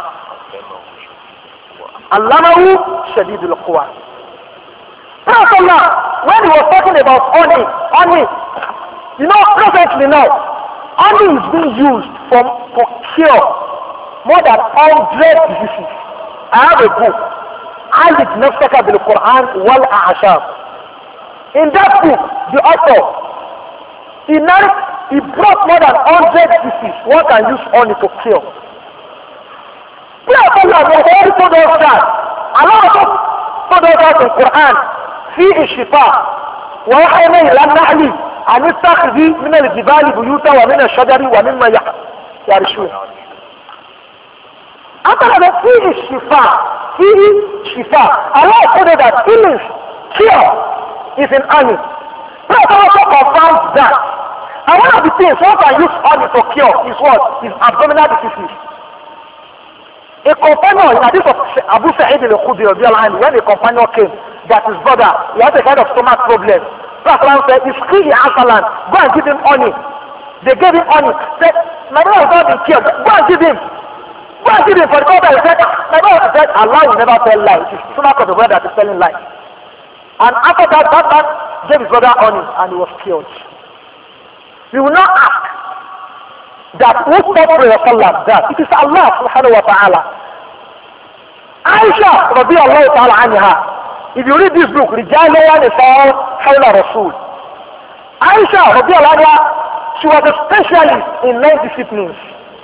Allamahu shadidul quwa. Prophet Allah, when he was talking about honey, honey, you know, presently now, honey is being used for, for cure more than one hundred diseases. I have a book, Alid Nafsaka bil Quran wal A'ashab. In that book, the author, He married, he brought more than hundred diseases one can use honey to cure. Prayer Allah has already told us that. Allah also told us that in Quran. فيه الشفاء ووحينا إلى النحل أن اتخذي من الجبال بيوتا ومن الشجر ومما يعرشون. After that, فيه الشفاء فيه شفاء. Allah told us that healing, cure is in honey. Prayer also confirms that. And one of the things one can use honey to cure is what? Is abdominal diseases. A companion, in addition of Abu Sa'id al-Khudri, when a companion came, that his brother, he had a kind of stomach problem. Prophet said, "It's free in Asalan. Go and give him honey." They gave him honey. Said, "My brother has not been killed. Go and give him. Go and give him." For the prophet, he said, "My brother said, Allah will never tell lies. It's the stomach of the brother that is telling lies." And after that, that man gave his brother honey, and he was killed. We will not ask that who taught Rasulullah that? It is Allah subhanahu wa ta'ala. Aisha radiyallahu ta'ala anha. If you read this book, Rijalu wa Nisa'u Hawla Rasul. Aisha radiyallahu anha, she was a specialist in nine disciplines.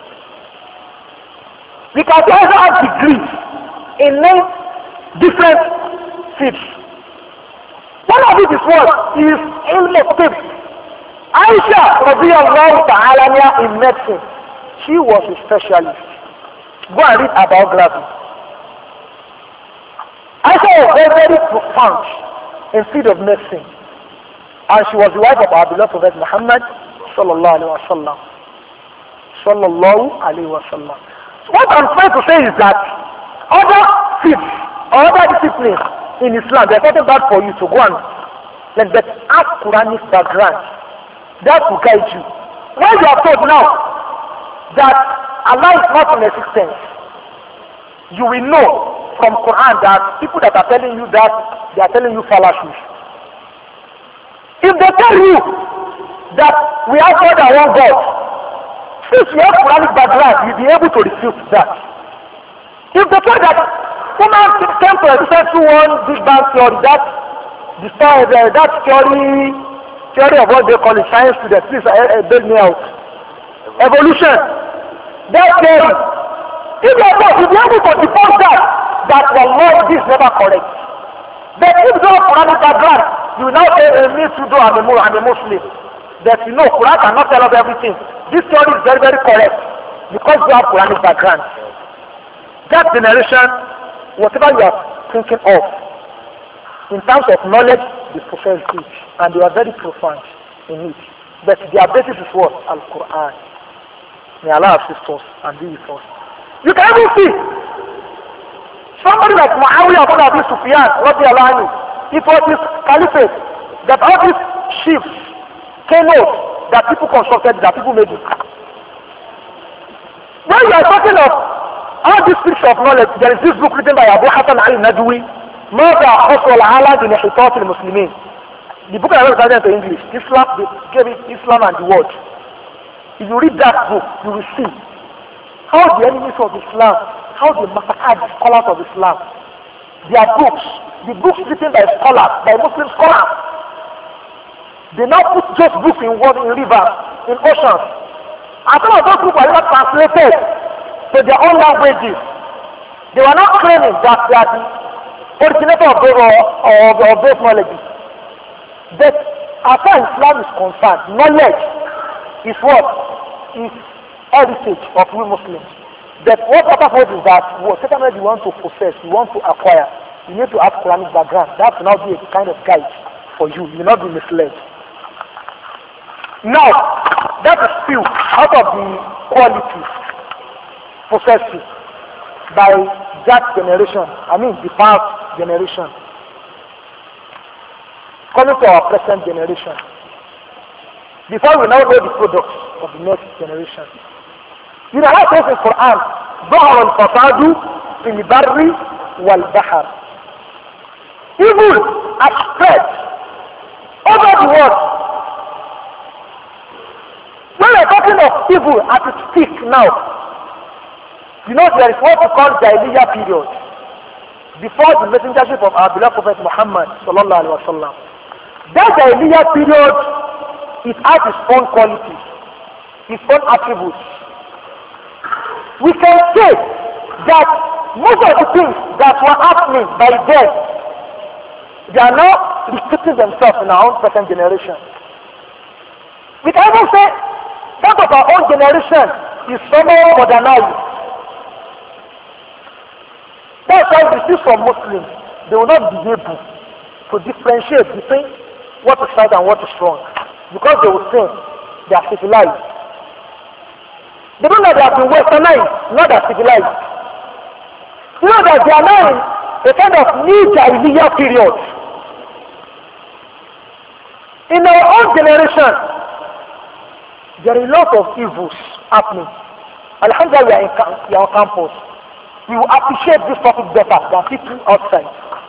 We can also have degrees in nine different fields. One of it is what? Is ilm al-tib. Aisha radiyallahu ta'ala anha in medicine. She was a specialist. Go and read about gravity. Aisha was very, very profound in field of medicine. And she was the wife of our beloved Prophet Muhammad sallallahu alayhi wa sallam. Sallallahu alayhi wa sallam. So what I'm trying to say is that other fields, other disciplines in Islam, there's nothing bad for you to go and let that ask Quranic background. That will guide you. When you are told now that Allah is not in existence, you will know from Quran that people that are telling you that, they are telling you fallacies. If they tell you that we have more than one God, since you have Quranic background, you'll be able to refute that. If they tell that human came to exist through one Big Bang theory, that the uh, that theory theory of what they call it, science students, please uh, uh, bail me out. Evolution. That theory. If you are not, you'll be able to debunk that, that the Lord is never correct. But if you have Quranic background, you will now say, eh, me too, though I'm a, I'm a Muslim. That you know, Quran cannot tell us everything. This theory is very, very correct because you have Quranic background. That generation, whatever you are thinking of, in terms of knowledge, they possess it, and they are very profound in it. But their basis is what? Al-Quran. May Allah assist us and be with us. You can even see somebody like Muawiyah ibn Abi Sufyan, radiyallahu anhu. It was his caliphate that all these ships came out that people constructed, that people made it. When you are talking of all these books of knowledge, there is this book written by Abu Hassan al-Nadwi, ماذا حصل على بانحطاط المسلمين. The book I read into English, Islam, they gave it Islam and the world. If you read that book, you will see how the enemies of Islam, how they massacred the scholars of Islam. Their books, the books written by scholars, by Muslim scholars, they now put those books in water, in rivers, in oceans. And some of those books were not translated to their own languages. They were not claiming that they are the originator of those, of, of those knowledges. But as far as Islam is concerned, knowledge is what? Is heritage of we Muslims. But what matters is that whatever knowledge you want to possess, you want to acquire, you need to have Quranic background. That will now be a kind of guide for you. You will not be misled. Now, that is few out of the qualities possessed by that generation, I mean the past generation. Coming to our present generation. Before we now know the products of the next generation. You know what says in Quran, ظهر الفساد في البر والبحر. Evil has spread over the world. When we are talking of evil at its peak now, you know there is what we call Jahiliyyah period. Before the messengership of our beloved Prophet Muhammad sallallahu alaihi wasallam. That Jahiliyyah period it has its own qualities, its own attributes. We can say that most of the things that were happening by then, they are now restricting themselves in our own present generation. We can even say that of our own generation is somehow modernized. That's why we see some Muslims, they will not be able to differentiate between what is right and what is wrong, because they will think they are civilized. They don't know they have been westernized, not that civilized. You know that they are now in a kind of new Jahiliyyah period. In our own generation, there are a lot of evils happening. Alhamdulillah, we are, in, we are on campus. We will appreciate this topic better than people outside.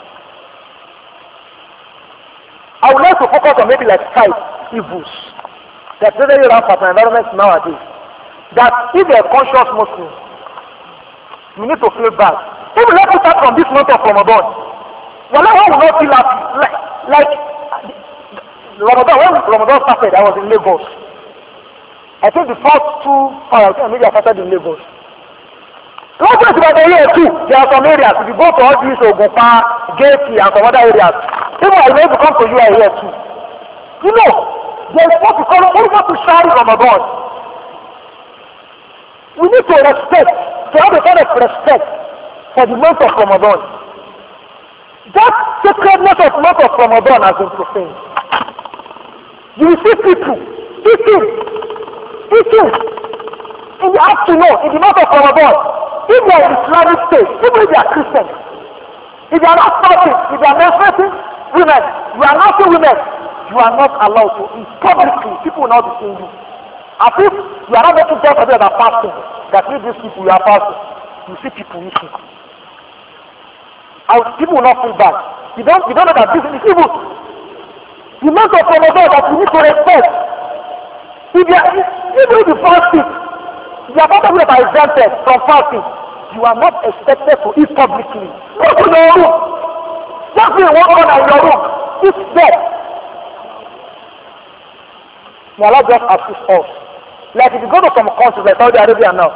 I would like to focus on maybe like five evils that really rampant in our environment nowadays. That if you are a conscious Muslim, you need to feel bad. Even let us start from this month of Ramadan. Wallahi, I will not feel happy. Like, like Ramadan, when Ramadan started, I was in Lagos. I think the first two, uh, I think maybe I started in Lagos. Not just about the year too. There are some areas. If you go to all these Ogunpa, Gate, and some other areas, people are able to come to you here too. You know, there is what we call over to shine Ramadan. We need to respect, to have a kind of respect for the month of Ramadan. That sacredness of month of Ramadan has been profaned. You will see people eating, eating in the afternoon, in the month of Ramadan. If they are in Islamic state, even if they are Christians, if they are not fasting, if they are menstruating women, you are not women, you are not allowed to eat publicly. People will not be seeing you. As if you are not making them for them that are fasting, that need these people, you are fasting. You see people eating. And people will not feel bad. You don't, you don't know that this is evil. The month of Ramadan that you need to respect. If you are, even if you fasting, if you are not able to be exempted from fasting, you are not expected to eat publicly. Go to your room. Just be one corner in your room. Eat there. May Allah just assist us. Like if you go to some countries like Saudi Arabia now,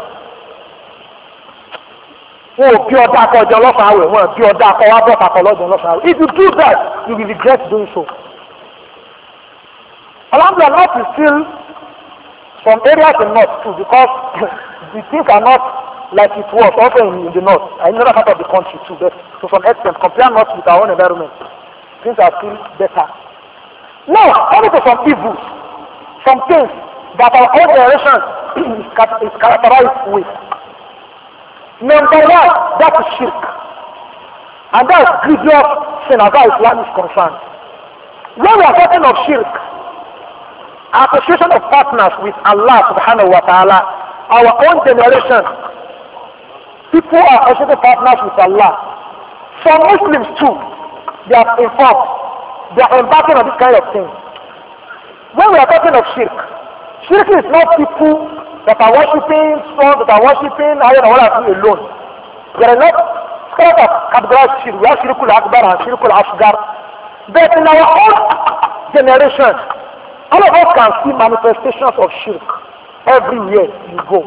wọn ò bí ọdá akọ ọjọ́ ọlọ́sàn àwẹ̀, wọn ò bí ọdá akọ wá bọ́ pàpọ̀ lọ́jọ́ ọlọ́sàn àwẹ̀. If you do that, you will regret doing so. Alhamdulillah, north is still some areas in north too, because the things are not like it was also in, in the north, and in another part of the country too. But to some extent, compare north with our own environment, things are still better. Now, coming to some evils, some things that our own generation is characterized with. Number one, that is shirk. And that is grievous sin as far as Islam is concerned. When we are talking of shirk, association of partners with Allah subhanahu wa ta'ala, our own generation, people are associated partners with Allah. Some Muslims too, they are informed, they are embarking on this kind of thing. When we are talking of shirk, shirk is not people that are worshipping stones, that are worshipping higher than Allah alone. There are not scholars of categorized shirk. We have shirkul akbar and shirkul asgar. But in our own generation, all of us can see manifestations of shirk everywhere you go.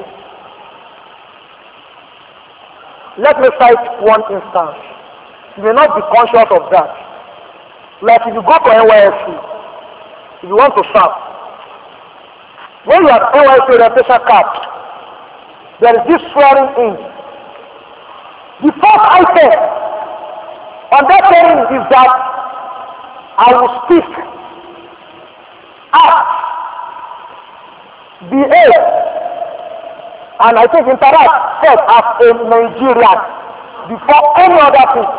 Let me cite one instance. You may not be conscious of that. Like if you go to N Y S C, if you want to serve, when you have N Y S C orientation card, there is this swearing in. The first item on that thing is that I will speak, act, behave, and I think interact first as a Nigerian before any other thing.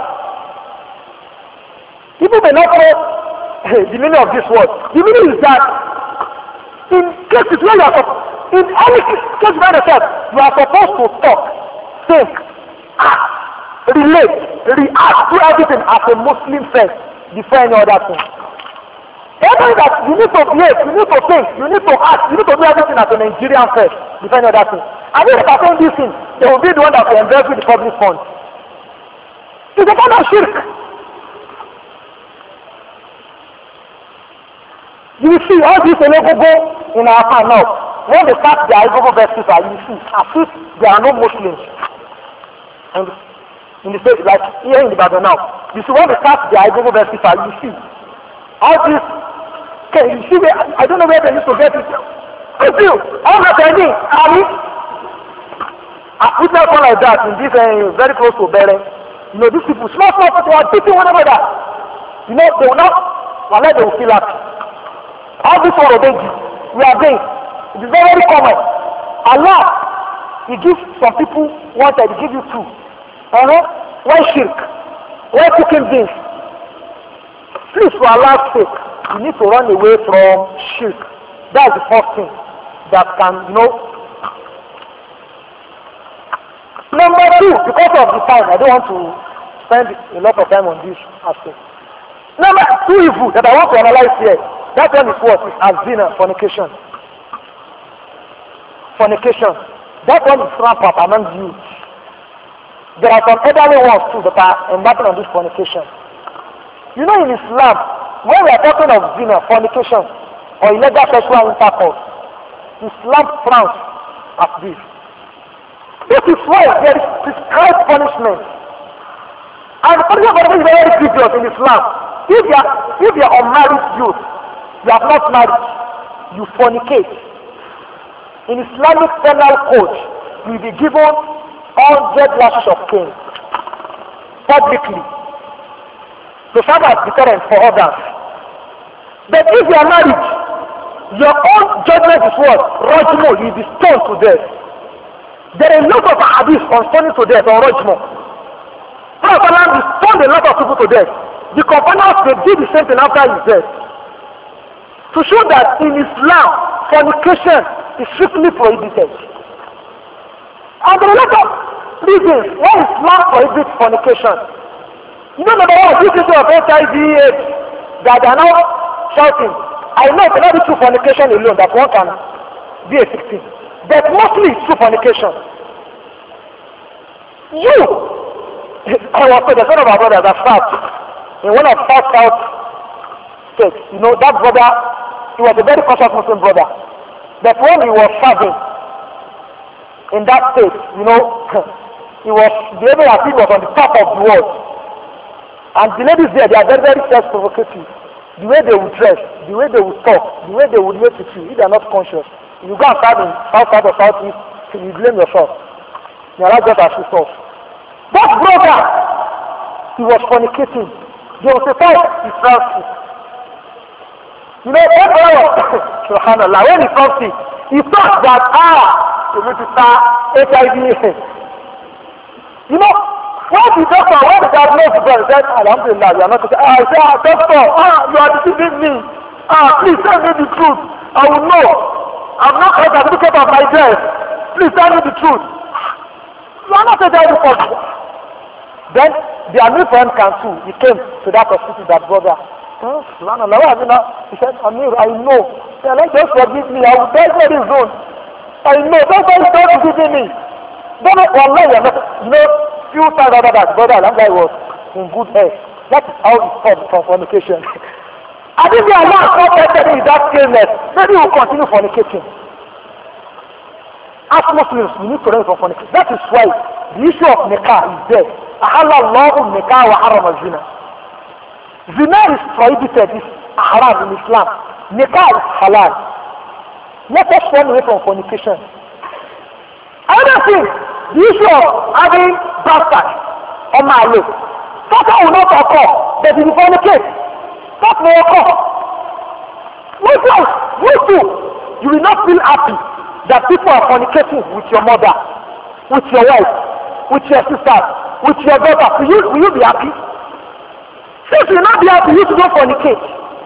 People may not know the meaning of this word. The meaning is that in cases where you are, in any case where yourself, you are supposed to talk, think, act, relate, react to everything as a Muslim first before any other thing. Everything that you need to behave, you need to think, you need to act, you need to do everything as a Nigerian first before any other thing. And if they are saying this thing, they will be the one that will invest with the public funds. It's a kind of shirk. You will see all these Elegogo in our town now. When they start their Elegogo festival, you see, as if there are no Muslims. And in the state, like here in the Bible now, you see when they start their Elegogo festival, you see all these. Okay, you see, where, I don't know where they used to get it. I feel all the time. I mean, I witness one like that in this uh, very close to Bere. You know, these people, small, small people are beating one another. You know, they will not, well, they will feel happy. All this one of them, we are doing. It is very common. Allah, He gives some people one side, He gives you two. Uh-huh. One shirk, one cooking beans. Please, for Allah's sake, you need to run away from shirk. That's the first thing that can, you know. Number two, because of the time, I don't want to spend a lot of time on this aspect. Number two evil that I want to analyze here, that one is what? Is azina, fornication. Fornication. That one is rampant among youth. There are some elderly ones too that are embarking on this fornication. You know, in Islam, when we are talking of zina, fornication, or illegal sexual intercourse, Islam frowns at this. This is why there is prescribed punishment. And the punishment is very grievous in Islam. If you are, if you are unmarried youth, you have not married, you fornicate. In Islamic penal code, you will be given hundred lashes of cane publicly to serve as deterrent for others. But if you are married, your own judgment is what? Rajmo, you will be stoned to death. There are a lot of hadith on stoning to death on Rajmo. Prophet Allah stoned a lot of people to death. The companions, they did the same thing after his death. To show that in Islam, fornication is strictly prohibited. And there are a lot of reasons why Islam prohibits fornication. You know, number one, this issue of H I V AIDS that they are now shouting. I know it's not through fornication alone that one can be a victim. But mostly it's through fornication. You, I was told, there's one of our brothers that fought in one of South South states. You know, that brother, he was a very conscious Muslim brother. But when he was serving in that state, you know, he was the able as he was on the top of the world. And the ladies there, they are very, very self-provocative. The way they would dress, the way they would talk, the way they would relate with you, if they are not conscious. You go and serve in South South or South East, you blame yourself. You are not just as yourself. That brother, he was fornicating. There was a time he felt sick. You know, that brother, subhanallah, when he felt sick, he thought that, ah, you need to start H I V. You know, when the doctor, when the diagnosis was done, he said, Alhamdulillah, you are not, ah, I said, ah, doctor, ah, you are deceiving me. Ah, please tell me the truth. I will know. I'm not a certificate of my dress. Please tell me the truth. You are not a devil for me. Then the Amir friend can too. He came to that hospital, that brother. Oh, he said, Amir, I know. He said, just forgive me. I will die very soon. I know. Don't say don't forgive me. Don't know. Allah, you know, you know, few times after that, brother, that guy was in good health. That is how he stopped from fornication. I think the Allah is not tested in that illness. Maybe he will continue fornicating. As Muslims, we need to learn from fornication. That is why the issue of nikah is there. أحل الله النكاح وحرم الزنا. Zina is prohibited, is haram in Islam. Nikah is halal. Let us run away from fornication. Another thing, the issue of having bastard or malo. That will not occur, but if you fornicate, that may occur. Likewise, you too, you will not feel happy that people are fornicating with your mother, with your wife, with your sister, with your daughter. Will you, will you be happy? Since you will not be happy, you don't fornicate.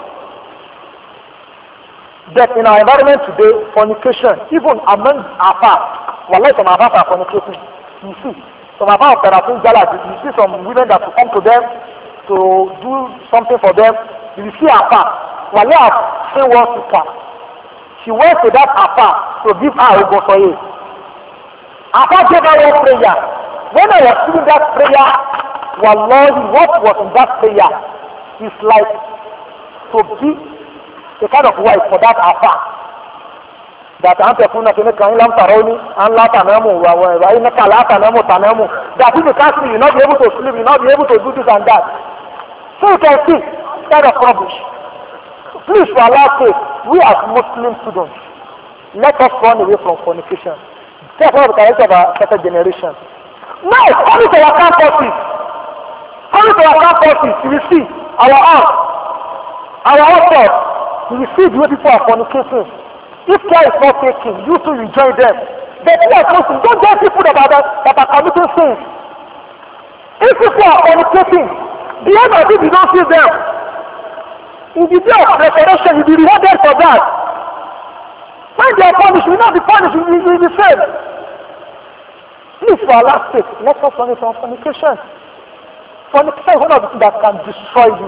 That in our environment today, fornication, even among our past, wallahi some of us are fornicating. You see, some of us that are doing jealous, you see some women that will come to them to do something for them. You see our past. Wallahi I've seen one sister. She went to that Apa to give her a go for you. Apa gave her one prayer. When I was doing that prayer, wallahi, what was in that prayer is like to be a kind of wife for that affair. That entrepreneur can lam taroni and la tanamu wa in kala tanamu tanamu. That if you can't sleep, you're not be able to sleep, you're not be able to do this and that. So you can see kind of rubbish. Please, for Allah's sake, we as Muslim students, let us run away from fornication. That's one of the characteristics of our second generation. Now, coming to our campuses, coming to our campuses, you will see our art, our authors, you will see the way people are fornicating. If care is not taken, you too will join them. But you are Muslims, don't join people that are, that are committing sins. If people are fornicating, the end of it, you don't see them. In the day of resurrection, you'll be rewarded for that. When they are punished, you will not be punished, you will be saved. Please, for Allah's sake, let us run from fornication. Fornication is one of the things that can destroy you.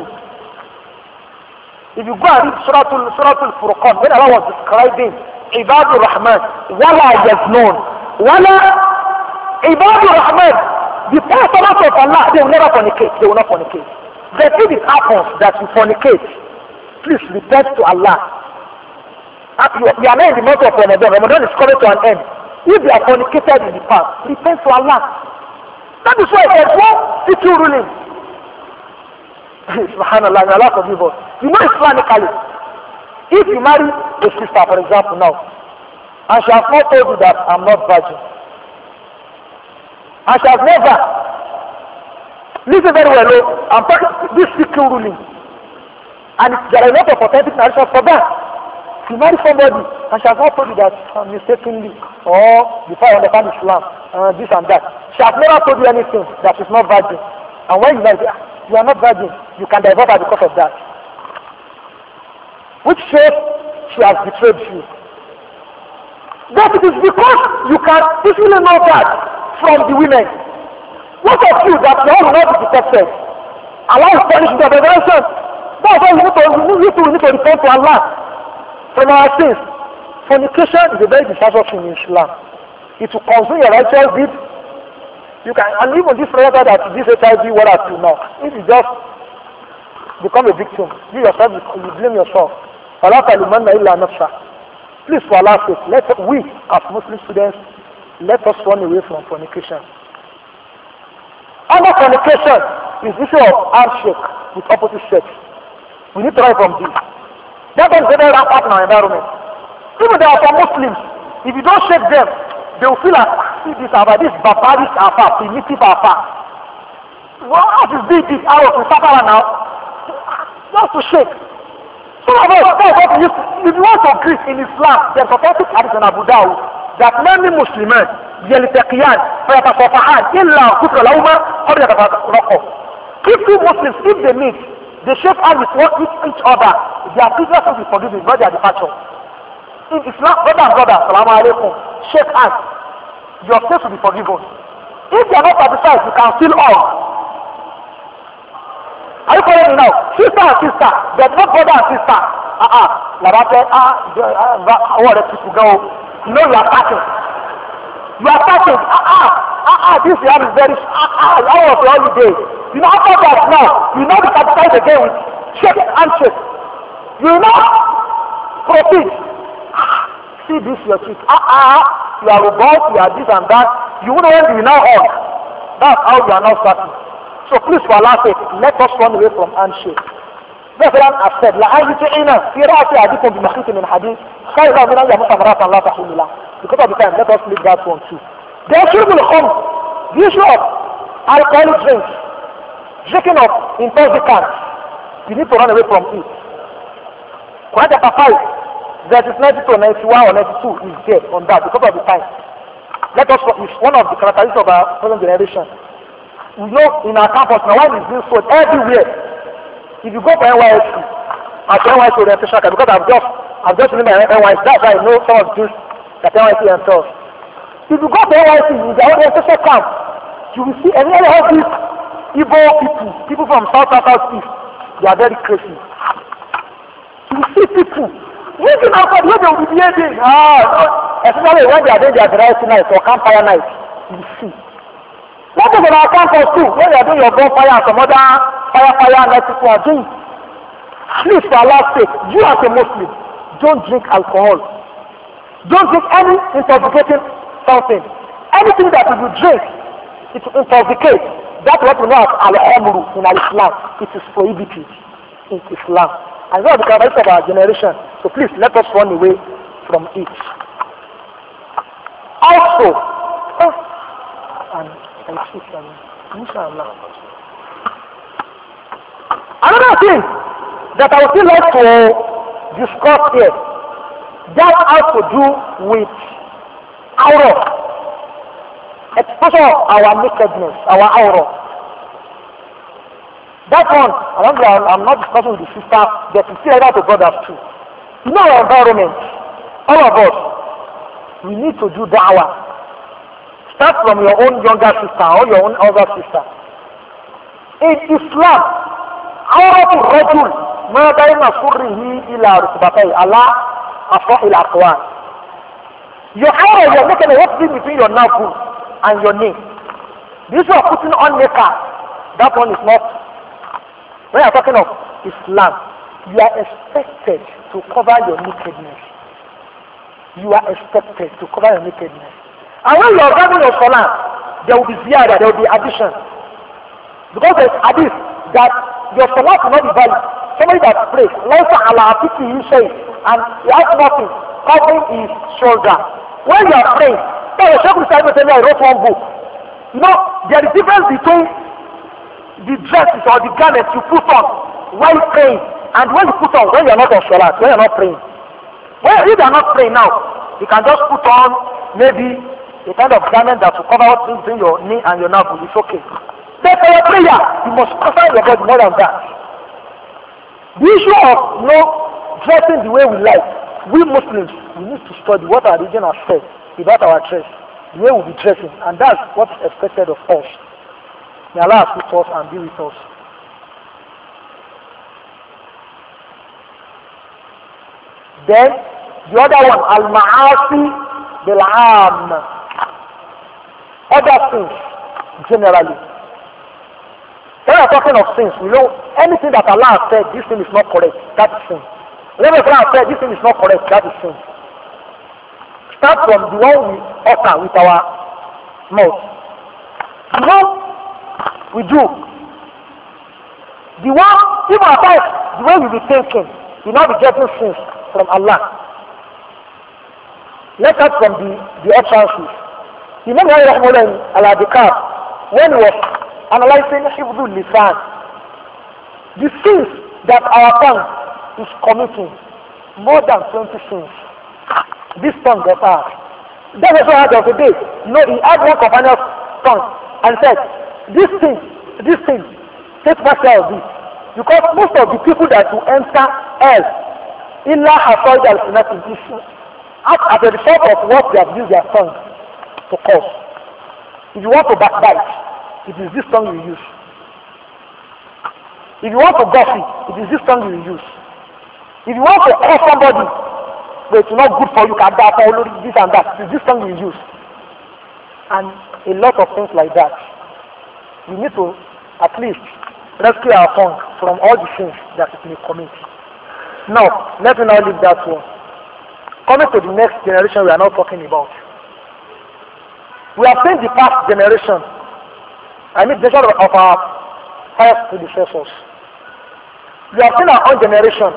If you go and read Suratul, Suratul Furqan, when Allah was describing Ibadur Rahman, Wala Yaznun, Wala Ibadur Rahman, the servants of Allah, they will never fornicate, they will not fornicate. But if it happens that you fornicate, please repent to Allah. We are not in the month of Ramadan. Ramadan is coming to an end. If you are fornicated in the past, repent to Allah. That is why there is no city ruling. Subhanallah, Allah forgive us. You know Islamically, if you marry a sister, for example, now, and she has not told you that I'm not virgin, and she has never, listen very well, oh, I'm talking this city ruling. And there are a lot of authentic narrations for that. You marry somebody and she has not told you that uh, mistakenly or before I understand Islam, uh, this and that. She has never told you anything that she's not virgin. And when you marry, you are not virgin, you can divorce her because of that. Which shows she has betrayed you. But it is because you can easily know that from the women. What of you that you will not be detected? Allah will punish you for revelation. That's why we need to, we need to, we need to repent to Allah from our sins. Fornication is a very disastrous thing in Islam. It will consume your righteous deed. You can, and even this prayer that this H I V, what have you now, if you just become a victim, you yourself, you blame yourself. Allah talimanna illa nafsa. Please, for Allah's sake, let we as Muslim students, let us run away from fornication. Under fornication is the issue of handshake with opposite sex. We need to run from this. That is very rampant in our environment. Even there are some Muslims, if you don't shake them, they will feel like, see this affair, this barbaric affair, primitive affair. What is this, this out of the Sahara now? Just to shake. Some of us, that's what we used to, if you want to agree in Islam, there's authentic hadith in Abu Dawud that many Muslims, يلتقيان فيتصافحان إلا كثر لهما قبل يتفرقوا. If two Muslims, if they meet, they shake hands with each other, their business will be forgiven, not their departure. In Islam, brother and brother, salamu alaikum, shake hands, your sins will be forgiven. If they are not satisfied, you can still hug. Are you following me now? Sister and sister, but not brother and sister. Ah ah, labate ah, ah, what the people go? You know you are attacking. You are attacking. Ah ah, ah ah, this year is very ah ah. How was the holiday? You know after that now, you know the satisfied again with shake and shake. You will not proceed. Ah, see this your cheek. Ah ah, you are robust, you are this and that. You wouldn't want to now hug. That's how you are now starting. So please, for Allah's sake, let us run away from handshake. مثلا السد لعن يطعنا في رأس أحدكم بمخيط من حديد خير من أن يمس امرأة لا تحل له. Because of the time, let us leave that one too. The issue of the the issue of alcoholic drinks, drinking of intoxicants, you need to run away from it. Quran chapter five, verses ninety-two, ninety-one, or ninety-two is there on that because of the time. Let us, it's one of the characteristics of our present generation. We know in our campus now, wine is being sold everywhere. If you go for N Y S C, at N Y S C orientation, because I've just, I've just been my N Y S C, that's why I know some of the things that N Y S C entails. If you go to N Y S C, in the orientation camp, you will see any of these Igbo people, people from South South South East, they are very crazy. You will see people, looking outside where they will be behaving, ah, no, especially when they are doing their variety night or campfire night, you will see. What is our campus too? When you are doing your bonfire and some other fire fire night people are doing. Please, for Allah's sake, you as a Muslim, don't drink alcohol. Don't drink any intoxicating something. Anything that you drink, it will intoxicate. That's what we know as al-amru in Islam. It is prohibited in Islam. And that's the character of our generation. So please, let us run away from it. Also, oh, and, and inshallah. Another thing that I would still like to discuss here, that has to do with aura, exposure of our nakedness, our aura. That one, I'm, I'm not discussing with the sister, but it's still about the brothers too. You know our environment, all of us, we need to do da'wah. Start from your own younger sister or your own older sister. In Islam, عورة الرجل ما بين سره إلى ركبتيه على أصح الأقوال. Your aura, you're making a what's between your navel and your knee. This one putting on makeup, that one is not. When you're talking of Islam, you are expected to cover your nakedness. You are expected to cover your nakedness. And when you are having your salah, there will be ziyada, there will be addition. Because there is hadith that your salah will not be valid. Somebody that prays, later Allah pity you say, and he has nothing covering his shoulder. When you are praying, tell the Shaykh Musa tell me I wrote one book. You know, there is difference between the dresses or the garments you put on while praying and when you put on when you are not on salah, when you are not praying. When you are not praying now, you can just put on maybe a kind of garment that will cover what is between your knee and your navel. It's okay. But for your prayer, you must cover your body more than that. The issue of you know, dressing the way we like, we Muslims, we need to study what our religion has said about our dress, the way we'll be dressing, and that's what is expected of us. May Allah assist us and be with us. Then, the other one, al-ma'asi bil-am. Other things, generally. When we are talking of sins, we know anything that Allah has said, this thing is not correct, that is sin. Whenever Allah has said, this thing is not correct, that is sin. Start from the one we utter with our mouth. The one we do. The one, even at times, the way we be thinking, we not be getting sins from Allah. Let's start from the, the utterances. Imam Rahimahullah al-Adhikar, when he was analyzing Hifdul Lisan, the sins that our tongue is committing, more than twenty sins. This tongue got asked. That's also how the day. You know, he had one companion's tongue and said, this thing, this thing, take mercy of this. Because most of the people that will enter hell, illa hafal al-sinati, as a result of what they have used their tongue to cause. If you want to backbite, it is this tongue you use. If you want to gossip, it is this tongue you use. If you want to call somebody, but it's not good for you, can follow this and that, it is this tongue you use. And a lot of things like that. We need to at least rescue our tongue from all the things that it may commit. Now, let me now leave that one. Coming to the next generation we are now talking about. We have seen the past generation. I mean, the generation of our past predecessors. We have seen our own generation.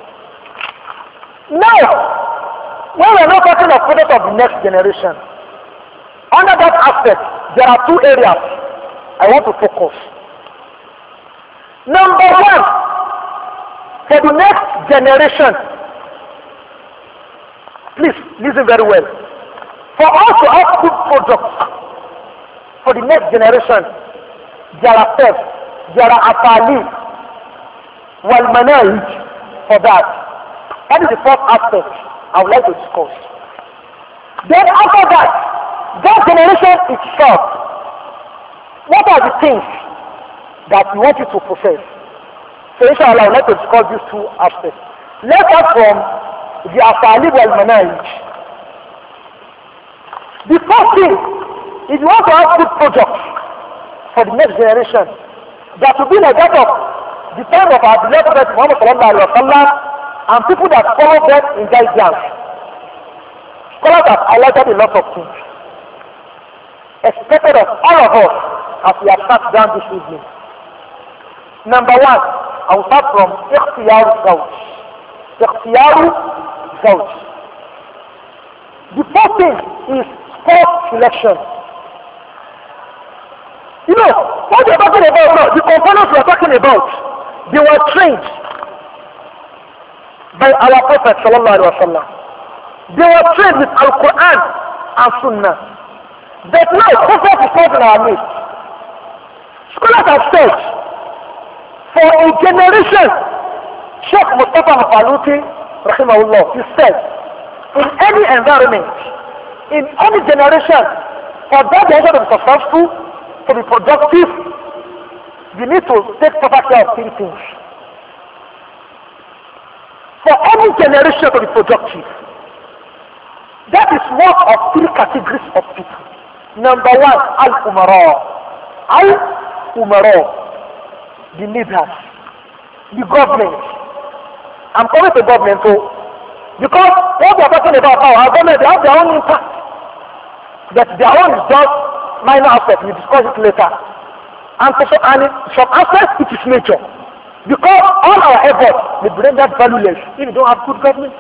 Now, when we are not talking of product of the next generation, under that aspect, there are two areas I want to focus. Number one, for the next generation, please listen very well. For us to have good products for the next generation, there are steps, there are atali, wal manahij for that. That is the first aspect I would like to discuss. Then after that, that generation itself, what are the things that we want you to possess? So inshallah, I would like to discuss these two aspects. Let's start from the asalib wal manahij. The first thing, if you want to have good projects for the next generation, that will be like that of the time of our beloved Prophet Muhammad sallallahu alaihi wasallam and people that follow them in guidance. Scholars have highlighted a lot of things expected of all of us as we have sat down this evening. Number one, I will start from ikhtiyar zawj. Ikhtiyar zawj. The first thing is spouse selection. You know, what we are talking about now, the components we are talking about, they were trained by our Prophet sallallahu alaihi wasallam. They were trained with Al-Quran and Sunnah. But now, Prophet is not in our midst. Scholars have said, for a generation, Sheikh Mustafa Mafaluti, rahimahullah, he said, in any environment, in any generation, for that generation to be successful, to be productive, you need to take proper care of three things. For any generation to be productive, that is one of three categories of people. Number one, al-umara. Al-umara, the leaders, the government. I'm coming to government too, because what we are talking about now, our government, they have their own impact. That their own is just minor aspect, we discuss it later. And for some, and some aspects, it is major. Because all our efforts will bring that valueless if you don't have good government.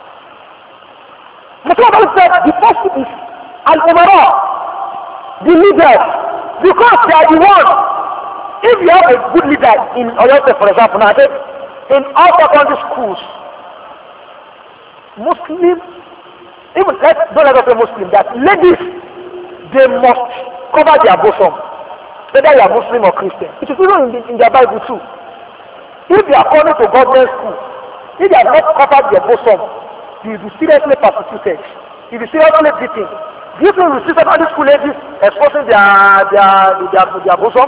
Muhammad said the first is al-umara, the leaders, because they are the ones. If you have a good leader in Oyo State, for example, now in all secondary schools, Muslim, even let's don't let us say Muslim, that ladies, they must cover their bosom, whether you are Muslim or Christian. It is even in, the, in their Bible too. If they are coming to government school, if they have not covered their bosom, they will be seriously persecuted. They will be seriously beaten. Do you think we see secondary school ladies exposing their their their, their bosom?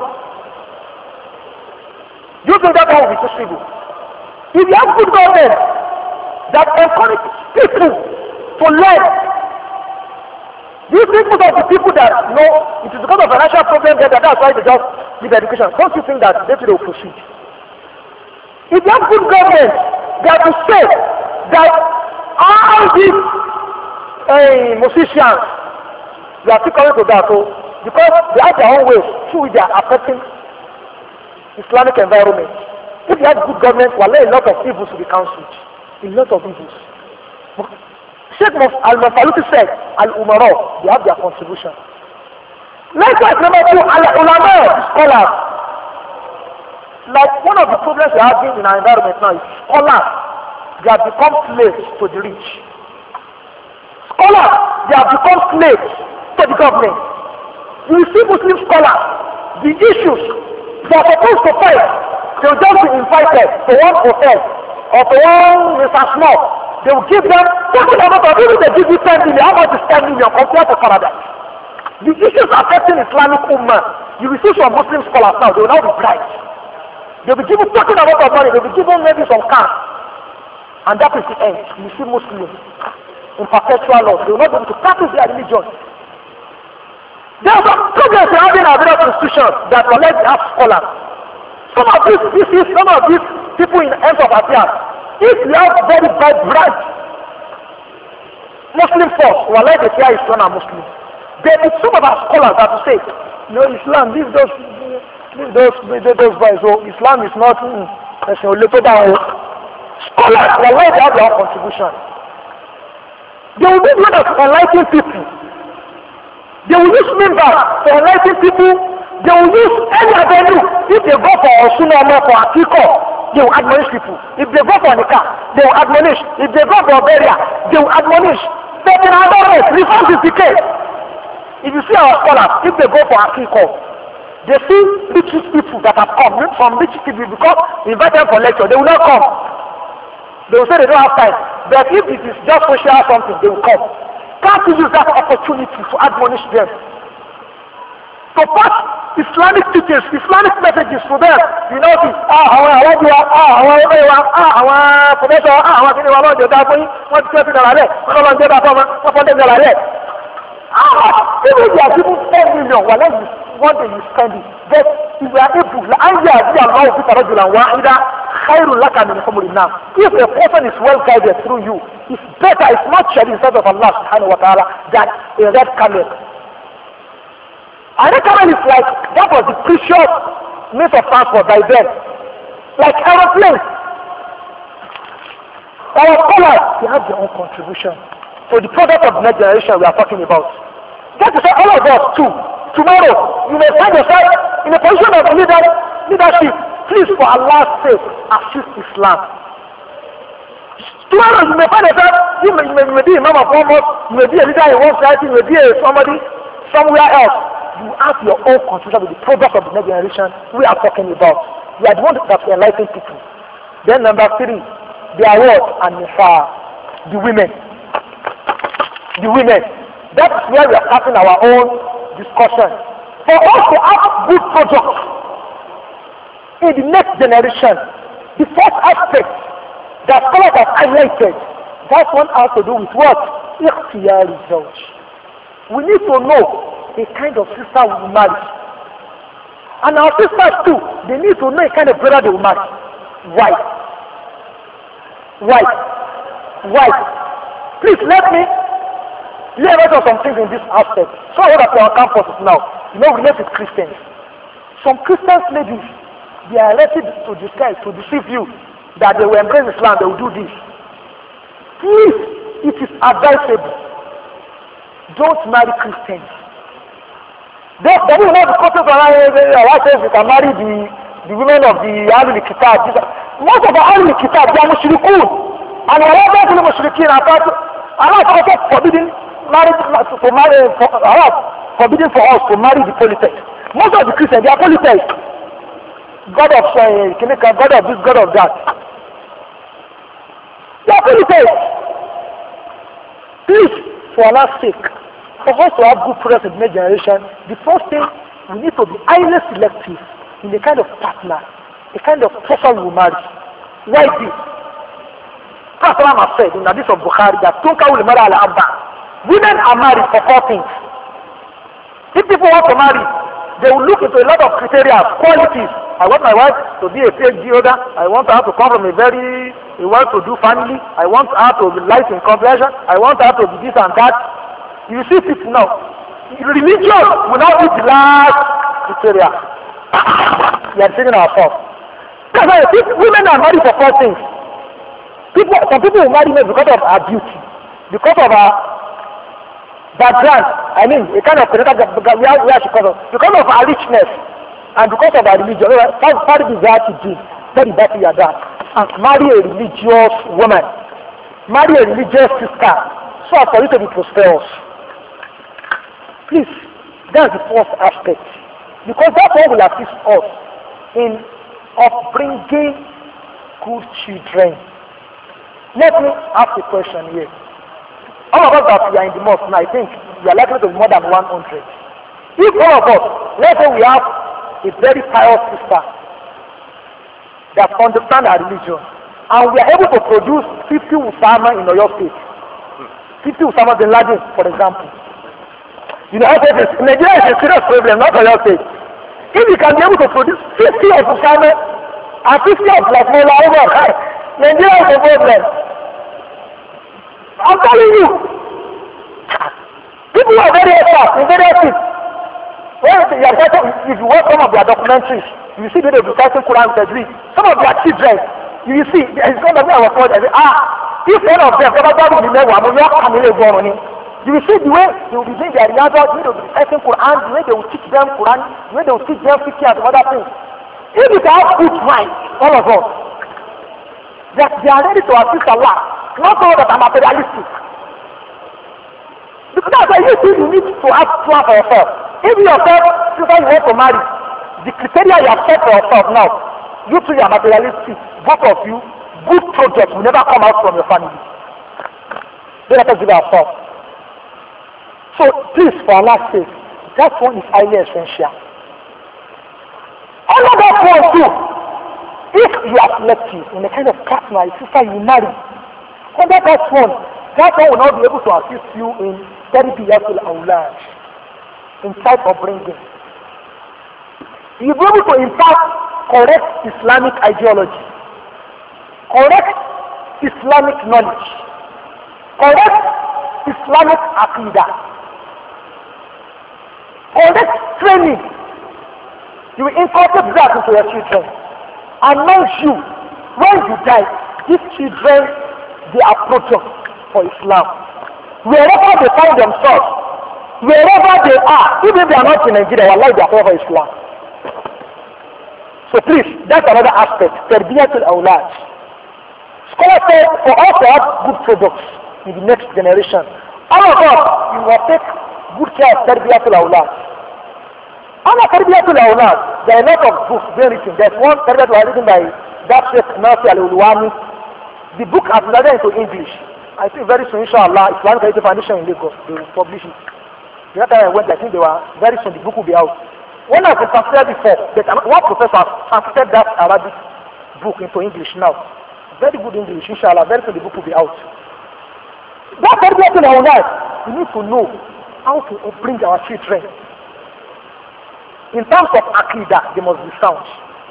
Do you think that one will be possible? If you have good government that encourage people to learn, do you think most of the people that know it is because of financial problem that that's why they just need education? Don't you think that they will proceed? If you have good government that will say that all these uh, musicians, they are still coming to that, so, because they have their own ways through which they are affecting Islamic environment. If you have good government, well, a lot of evils will be cancelled. A lot of evils. Sheikh Al-Mafaluti said, Al-Umara, they have their contribution. Likewise, number two, Al-Ulama, scholars. Like one of the problems we are having in our environment now is scholars, they have become slaves to the rich. Scholars, they have become slaves to the government. You see Muslim scholars, the issues they are supposed to fight, they will just be invited to one hotel or to one Mister Small. They will give them something about of even they give you ten million, how much is ten million compared to paradise? The issues affecting Islamic Ummah, you will see some Muslim scholars now, they will now be bright. They will be given talking about of money, they will be given maybe some cars. And that is the end. You see Muslims in perpetual law, they will not be able to practice their religion. There are some progress we have in our various institutions that will let us scholars. Some of these species, some of these people in ends of affairs, if you have very bad bright Muslim force, will let the fear is one are Muslims. There is some of our scholars that will say, no, Islam, leave those, leave those, leave those boys. So Islam is not, mm, a little down. Scholars will let they have their contribution. They will be one of enlightening people. They will use members to enlighten people. They will use any avenue. If they go for Osunama, for Akiko, they will admonish people. If they go for Nika, they will admonish. If they go for Beria, they will admonish. But in other ways, reform is the case. If you see our scholars, if they go for Akiko, they see rich people that have come from rich people because they invite them for lecture. They will not come. They will say they don't have time. But if it is just social or something, they will come. Can't you use that opportunity to admonish them? To pass Islamic teachings, Islamic messages to them. You know, see, ah, àwọn àwọn ọdún wa, ah, àwọn ọmọ ìwà, ah, àwọn professor, ah, àwọn akíní wa lọ́jọ́ dáa fún yín, wọ́n ti tẹ́sí náírà rẹ̀, wọ́n lọ́jọ́ dáa fún ọmọ, wọ́n fọ́n tẹ́sí náírà rẹ̀. Ah, even if you are giving ten million, well, then you, one day you spend it. But if we are able, لأن يهدي الله بك رجلا واحدا خير لك من حمر النعم. If a person is well guided through you, it's better, it's much better instead of Allah subhanahu wa ta'ala than a red camel. A red camel is like, that was the precious means of transport by then. Like aeroplanes. Our scholars, they have their own contribution to the product of the next generation we are talking about. That is why all of us too, tomorrow, you may find yourself in a position of leader, leadership. Please, for Allah's sake, assist Islam. Tomorrow, you may find yourself, you may, you may, you may be a imam of one mosque, you may be a leader in one society, you may be a somebody somewhere else. You have your own contribution with the product of the next generation we are talking about. You are the one that will enlighten people. Then number three, the award and Nisa, the women. The women. That is where we are starting our own discussion. For us to have good products in the next generation, the first aspect that scholars have highlighted, that one has to do with what? Ikhtiyar zawj. We need to know the kind of sister we will marry. And our sisters too, they need to know the kind of brother they will marry. Why? Why? Why? Please let me lay out of some things in this aspect. So what are our campuses now? You know, relate with Christians. Some Christian ladies, they are elected to disguise, to deceive you that they will embrace Islam, they will do this. Please, it is advisable. Don't marry Christians. They, they will not be cautious around you can marry the, the women of the Ahlul Kitab. Most of the Ahlul Kitab, they are mushrikun. And whatever the mushrikeen are part, Allah is also forbidding marriage to marry, for, Allah forbidding for us to marry the polytheists. Most of the Christians, they are polytheists. God of uh, God of this, God of that. They are polytheists. Please, for Allah's sake, for us to have good progress in the next generation, the first thing, we need to be highly selective in the kind of partner, the kind of person we marry. Why this? Prophet has said in the hadith of Bukhari that Tunka will marry al-Abba. Women are married for four things. If people want to marry, they will look into a lot of criteria, qualities. I want my wife to be a PhD holder. I want her to come from a very a well-to-do family. I want her to be light in complexion. I want her to be this and that. You see people now. Religion will not be the last criteria. We are saving ourselves. That's why women are married for four things. People, some people will marry men because of her beauty, because of her background. I mean, a kind of where, where she comes from, because of her richness, and because of her religion. Part of that to do, very bad to your dad. And marry a religious woman, marry a religious sister, so as for you to be prosperous. Please, that's the first aspect, because that one will assist us in upbringing good children. Let me ask a question here. All of us that we are in the mosque now, I think we are likely to be more than one hundred. If all of us, let's say we have a very pious sister that understands our religion, and we are able to produce fifty Usama in Oyo State, fifty Usama bin Laden, for example. You know, Nigeria is a serious problem, not Oyo State. If we can be able to produce fifty of Usama and fifty of like Mola Omar, Nigeria is a problem. I'm telling you, people are very expert in various things. If you watch some of their documentaries, you see that they'll be citing Quran Tajweed. Some of their children, you see, it's going to be our fault. Ah, if one of them, you will see the way they will be doing their riyadh, the way they will be reciting Quran, the way they will teach them Quran, the way they will teach them fiqh and other things. If you can have good mind, all of us, that they are ready to assist Allah, not all that are materialistic. Because that's why you think you need to have plan for yourself. If you yourself, sister, you want to marry, the criteria you have set for yourself now, you two are materialistic, both of you, good projects will never come out from your family. They let us give ourselves. So please, for Allah's sake, that one is highly essential. Another one too, if you are selective in the kind of partner, sister you marry, under that one, that one will not be able to assist you in therapy al awlad, in type of bringing. You'll be able to impart correct Islamic ideology, correct Islamic knowledge, correct Islamic aqidah, correct training. You will inculcate that into your children. And mind you, when you die, these children, they are products for Islam. Wherever they find themselves, wherever they are, even if they are not in Nigeria, wallahi they are for Islam. So please, that's another aspect. Tarbiyatul awlad. Scholars say for us to have good products in the next generation, all of us, we must take good care of Tarbiyatul awlad. Under Tarbiyatul awlad, there are a lot of books being written. There's one Tarbiyatul awlad written by that Sheikh Nasir Al-Ulwani. The book has been added into English. I think very soon, inshallah, Islamic Heritage Foundation in Lagos, they will publish it. The other time I went, I think they were, very soon the book will be out. When I've been translated before, but one professor has translated that Arabic book into English now. Very good English, inshallah, very soon the book will be out. That Tarbiyatul awlad, we need to know how to bring our children. In terms of Aqidah, they must be sound.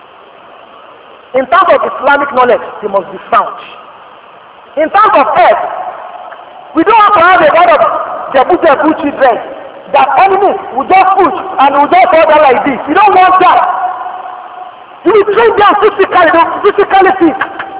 In terms of Islamic knowledge, they must be sound. In terms of health, we don't have to have a lot of Jebu-Jebu children that enemies will just push and will just order like this. We don't want that. You will train them physically, physically fit.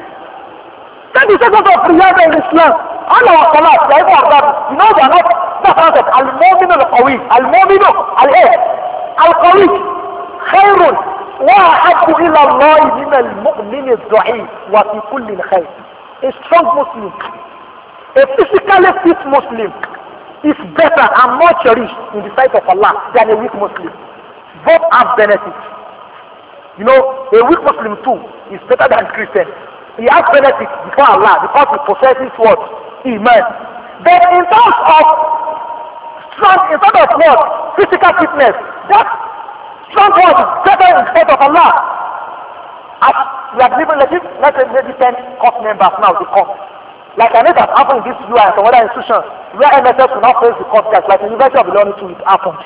That is the sort of reality in Islam. All our scholars, they are that. You know they are not that concept. Al-Mu'minu al-Qawi, Al-Mu'minu al-Air, Al-Qawi, Khairun, وَأَحَبُّ إِلَى اللَّهِ مِنَ الْمُؤْمِنِ الضَّعِيفِ وَفِي كُلِّ خَيْرٍ. A strong Muslim, a physically fit Muslim is better and more cherished in the sight of Allah than a weak Muslim. Both have benefits. You know, a weak Muslim too is better than Christian. He has benefits before Allah because he possesses what? Iman. But in terms of strong, in terms of what? Physical fitness, that strong one is better in the sight of Allah. As we are living like this, let's say maybe ten court members now to come. Like I know that happened in this U I and some other institutions where M S F will not face the court guys, like the University of Illinois too, it happened.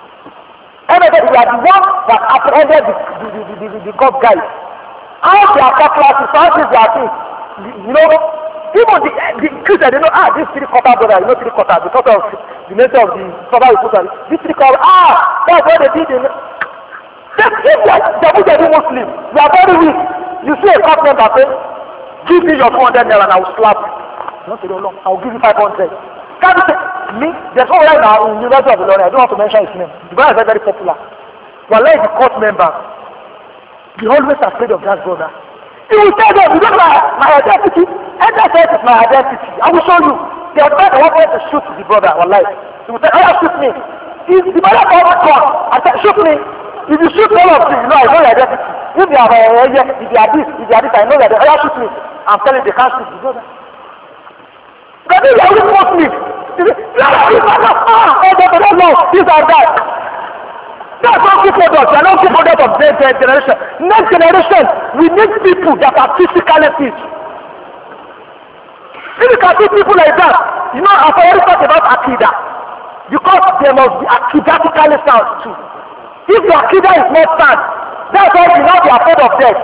M S F, we are the one that apprehended the, the, the, the, the, the court guys. How they are classes, how is their thing? You know, even the, the Christians, they know, ah, this three quarter brother, you know, three quarter, because of the nature of the cover we put on it. This three quarter, ah, that's what they did. In, If you are Jebu-Jebu Muslim, you are very weak. You see a court member say, give me your two hundred naira and I will slap you. Not say, no, I will give you five hundred. Can't you say, me, there's one right now in the University of Illinois, I don't want to mention his name. The guy is very, very popular. But like the court member, they always afraid of that brother. He will tell them, you don't know my identity. And that says it's my identity. I will show you. They are trying to want to shoot the brother, wallahi. He will say, oh, shoot me. If the brother comes to court and says, shoot me. If you shoot all of them, you know I know your identity. If they are uh, yeah, if they are this, if they are this, I know that they are shoot me. I'm telling you, they can't shoot the brother. But if you are with Muslim, you say, no, this is not, ah, I don't know, this and that. That's not good product. You are not good product of next generation. Next generation, we need people that are physically fit. If you can see people like that, you know, I've already talked about Aqidah. Because they must be aqidatically sound too. If your Aqidah is not sound, that's why you not be afraid of death.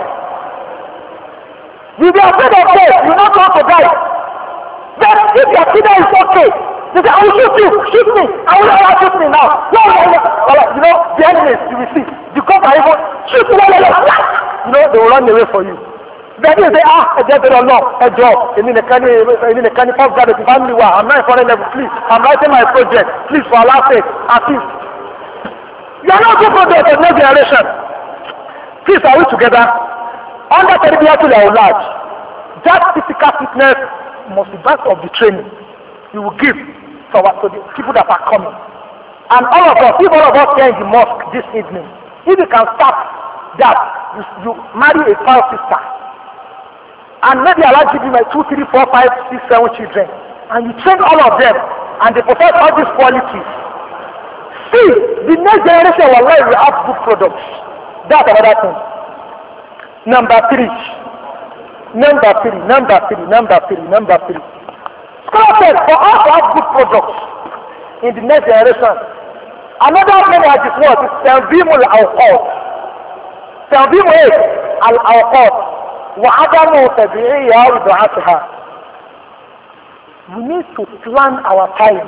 You be afraid of death, you not want to die. But if your Aqidah is okay, they say, I will shoot you, shoot me, I will not shoot me now. No, no, no. Well, you know, the enemies, you will see. Because I even shoot you, you know, they will run away for you. Then they say, ah, I just don't know, a job. I mean, a canny, I mean, a canny pop got a family war. I'm not in foreign level, please. I'm writing my project. Please, for Allah's sake, at least. You are not good project of next generation. Please, are we together? Under Tarbiyatul awlad, that physical fitness must be part of the training you will give to, our, to the people that are coming. And all of us, if all of us here in the mosque this evening, if you can start that, you, you marry a child sister, and maybe Allah give you like two, three, four, five, six, seven children, and you train all of them, and they possess all these qualities. See, the next generation will learn will have good products. That's another thing. Number three. Number three, number three, number three, number three. Scholars said for us to have good products in the next generation, another many as this word is Tanzimul Awqat. تنظيم ايه؟ الاوقات وعدم تبعيها وضعفها. We need to plan our time.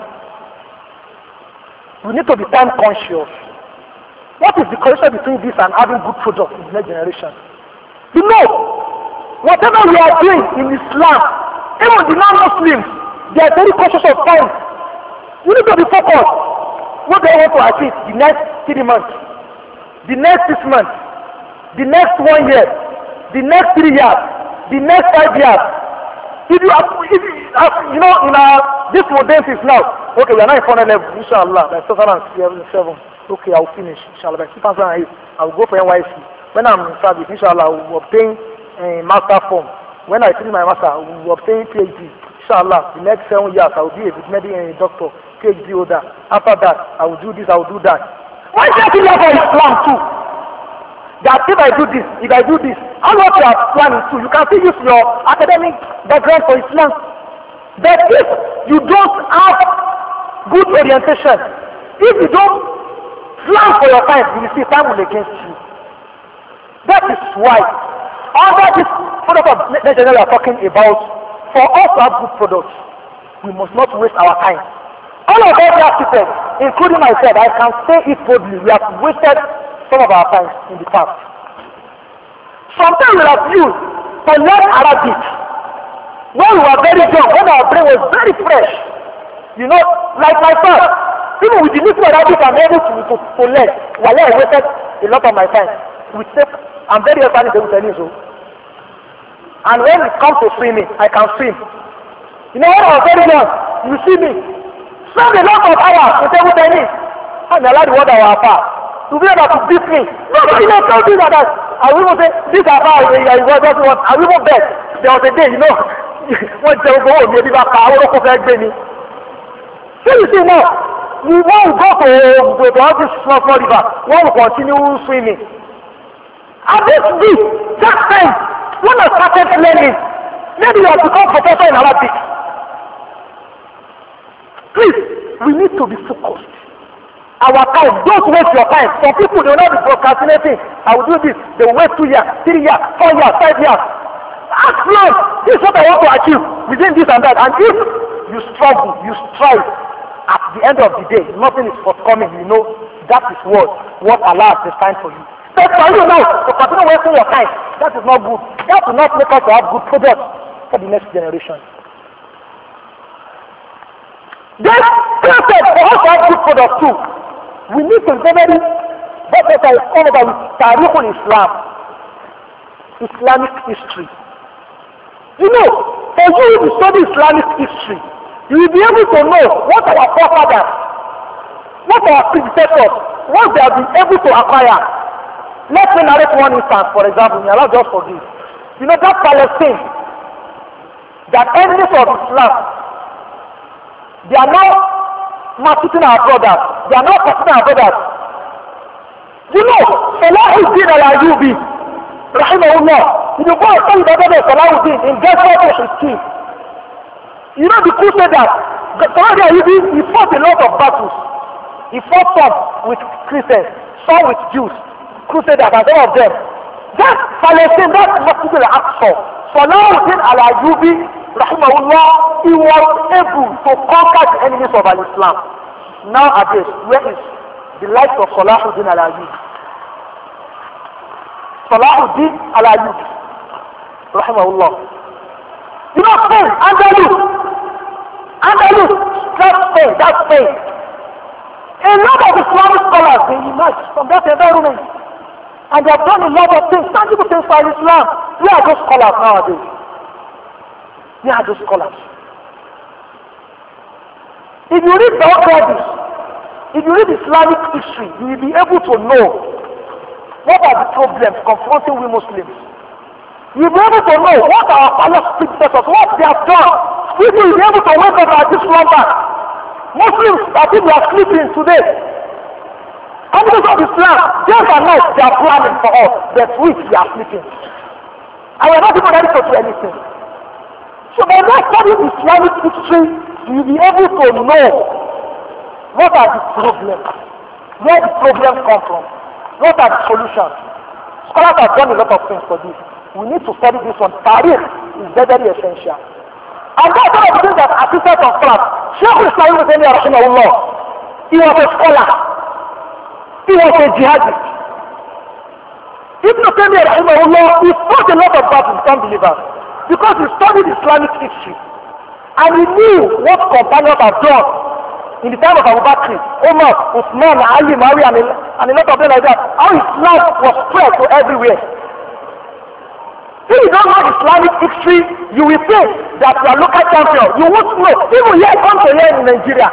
We need to be time conscious. What is the connection between this and having good products in the next generation? You know, whatever we are doing in Islam, even the non-Muslims, they are very conscious of time. You need to be focused. What do they want to achieve the next three months, the next six months, the next one year, the next three years, the next five years. If you have, if you, have, you know, in our this modern is now, okay, we are now in four hundred level, inshallah, by two thousand seven, okay, I will finish, inshallah, by two thousand eight, I will go for N Y C. When I'm in service, inshallah, I will obtain a master form. When I finish my master, I will obtain PhD. Inshallah, the next seven years, I will be a medical doctor, PhD holder. After that, I will do this, I will do that. Why can't you level Islam too? That if I do this, if I do this, how what you are planning to, you can still use your academic background for Islam. But if you don't have good orientation, if you don't plan for your time, you will see time will against you. That is why under this product of next generation we are talking about, for us to have good products, we must not waste our time. All of us architects, including myself, I can say it boldly, we have wasted some of our time in the past. Sometimes we have used to learn Arabic when we were very young, when our brain was very fresh. You know, like myself, even with the little Arabic I'm able to, to, to learn, while I wasted a lot of my time. We take, I'm very excited with tennis. And when it comes to swimming, I can swim. You know, when I was very young, you see me, spend a lot of hours in table tennis. And I like the word of our power. To be able to beat me. Nobody knows how to do that. I will even say, this is about I was just what I will even bet. There was a day, you know, when they go home, maybe back I will go back me. So you see now, we won't go to, to, to all this small, small river. We will continue swimming. At this week, that time, when I started learning, maybe you have become professor in Arabic. Please, we need to be focused. Our time, don't waste your time. Some people, they will not be procrastinating. I will do this. They will wait two years, three years, four years, five years. Ask Lord, this is what I want to achieve within this and that. And if you struggle, you strive, at the end of the day, nothing is forthcoming. You know, that is what, what Allah has designed for you. But for you now, to continue wasting your time, that is not good. That will not make us to have good products for the next generation. Then, God said, for us to have good products too, we need to very, what I call about Tariq al-Islam, Islamic history. You know, for you to study Islamic history, you will be able to know what our forefathers, what our predecessors, what they have been able to acquire. Let me narrate one instance, for example, may Allah just forgive. You know that Palestine, that enemies of Islam, they are now maltreating our brothers. They are not protecting our brothers. You know, Salahuddin al-Ayyubi, rahimahullah, if you go and study the brother of Salahuddin in Ghazwat al-Hiskin, you know the Crusaders, Salahuddin al-Ayyubi, he fought a lot of battles. He fought some with Christians, some with Jews, Crusaders, and all of them. That Palestine, that Masjid al-Aqsa, Salahuddin al-Ayyubi, rahimahullah, he was able to conquer the enemies of al-Islam. Nowadays, where is the light of Salahuddin al-Ayyubi? Salahuddin al-Ayyubi, rahimahullah. You know Spain, Andalus, Andalus, that's Spain, that's Spain. A lot of Islamic scholars, they emerged from that environment. And they have done a lot of things, tangible things for Islam. We are those scholars nowadays. We are those scholars. If you read biographies, if you read Islamic history, you will be able to know what are the problems confronting we Muslims. You will be able to know what our pious predecessors, what they have done. People will be able to wake up at this slumber. Muslims, I think they are sleeping today. Enemies of Islam, day and night, they are planning for us, but we, we are sleeping. And we are not even ready to do anything. So by not studying Islamic history, you will be able to know what are the problems, where the problems come from, what are the solutions. Scholars have done a lot of things for this. We need to study this one. Tariq is very, very essential. And that's one of the things that assisted on class. Sheikh Islam Ibn Taymiyyah rahimahullah, he was a scholar. He was a jihadist. Ibn Taymiyyah rahimahullah, he fought a lot of battles with unbelievers because he studied Islamic history. And he knew what companions have done in the time of Abu Bakr, Umar, Uthman, Ali, Muawiyah, and, and a lot of them like that. How Islam was spread to everywhere. If you don't know Islamic history, you will think that you are local champion. You won't know. Even here, come to here in Nigeria.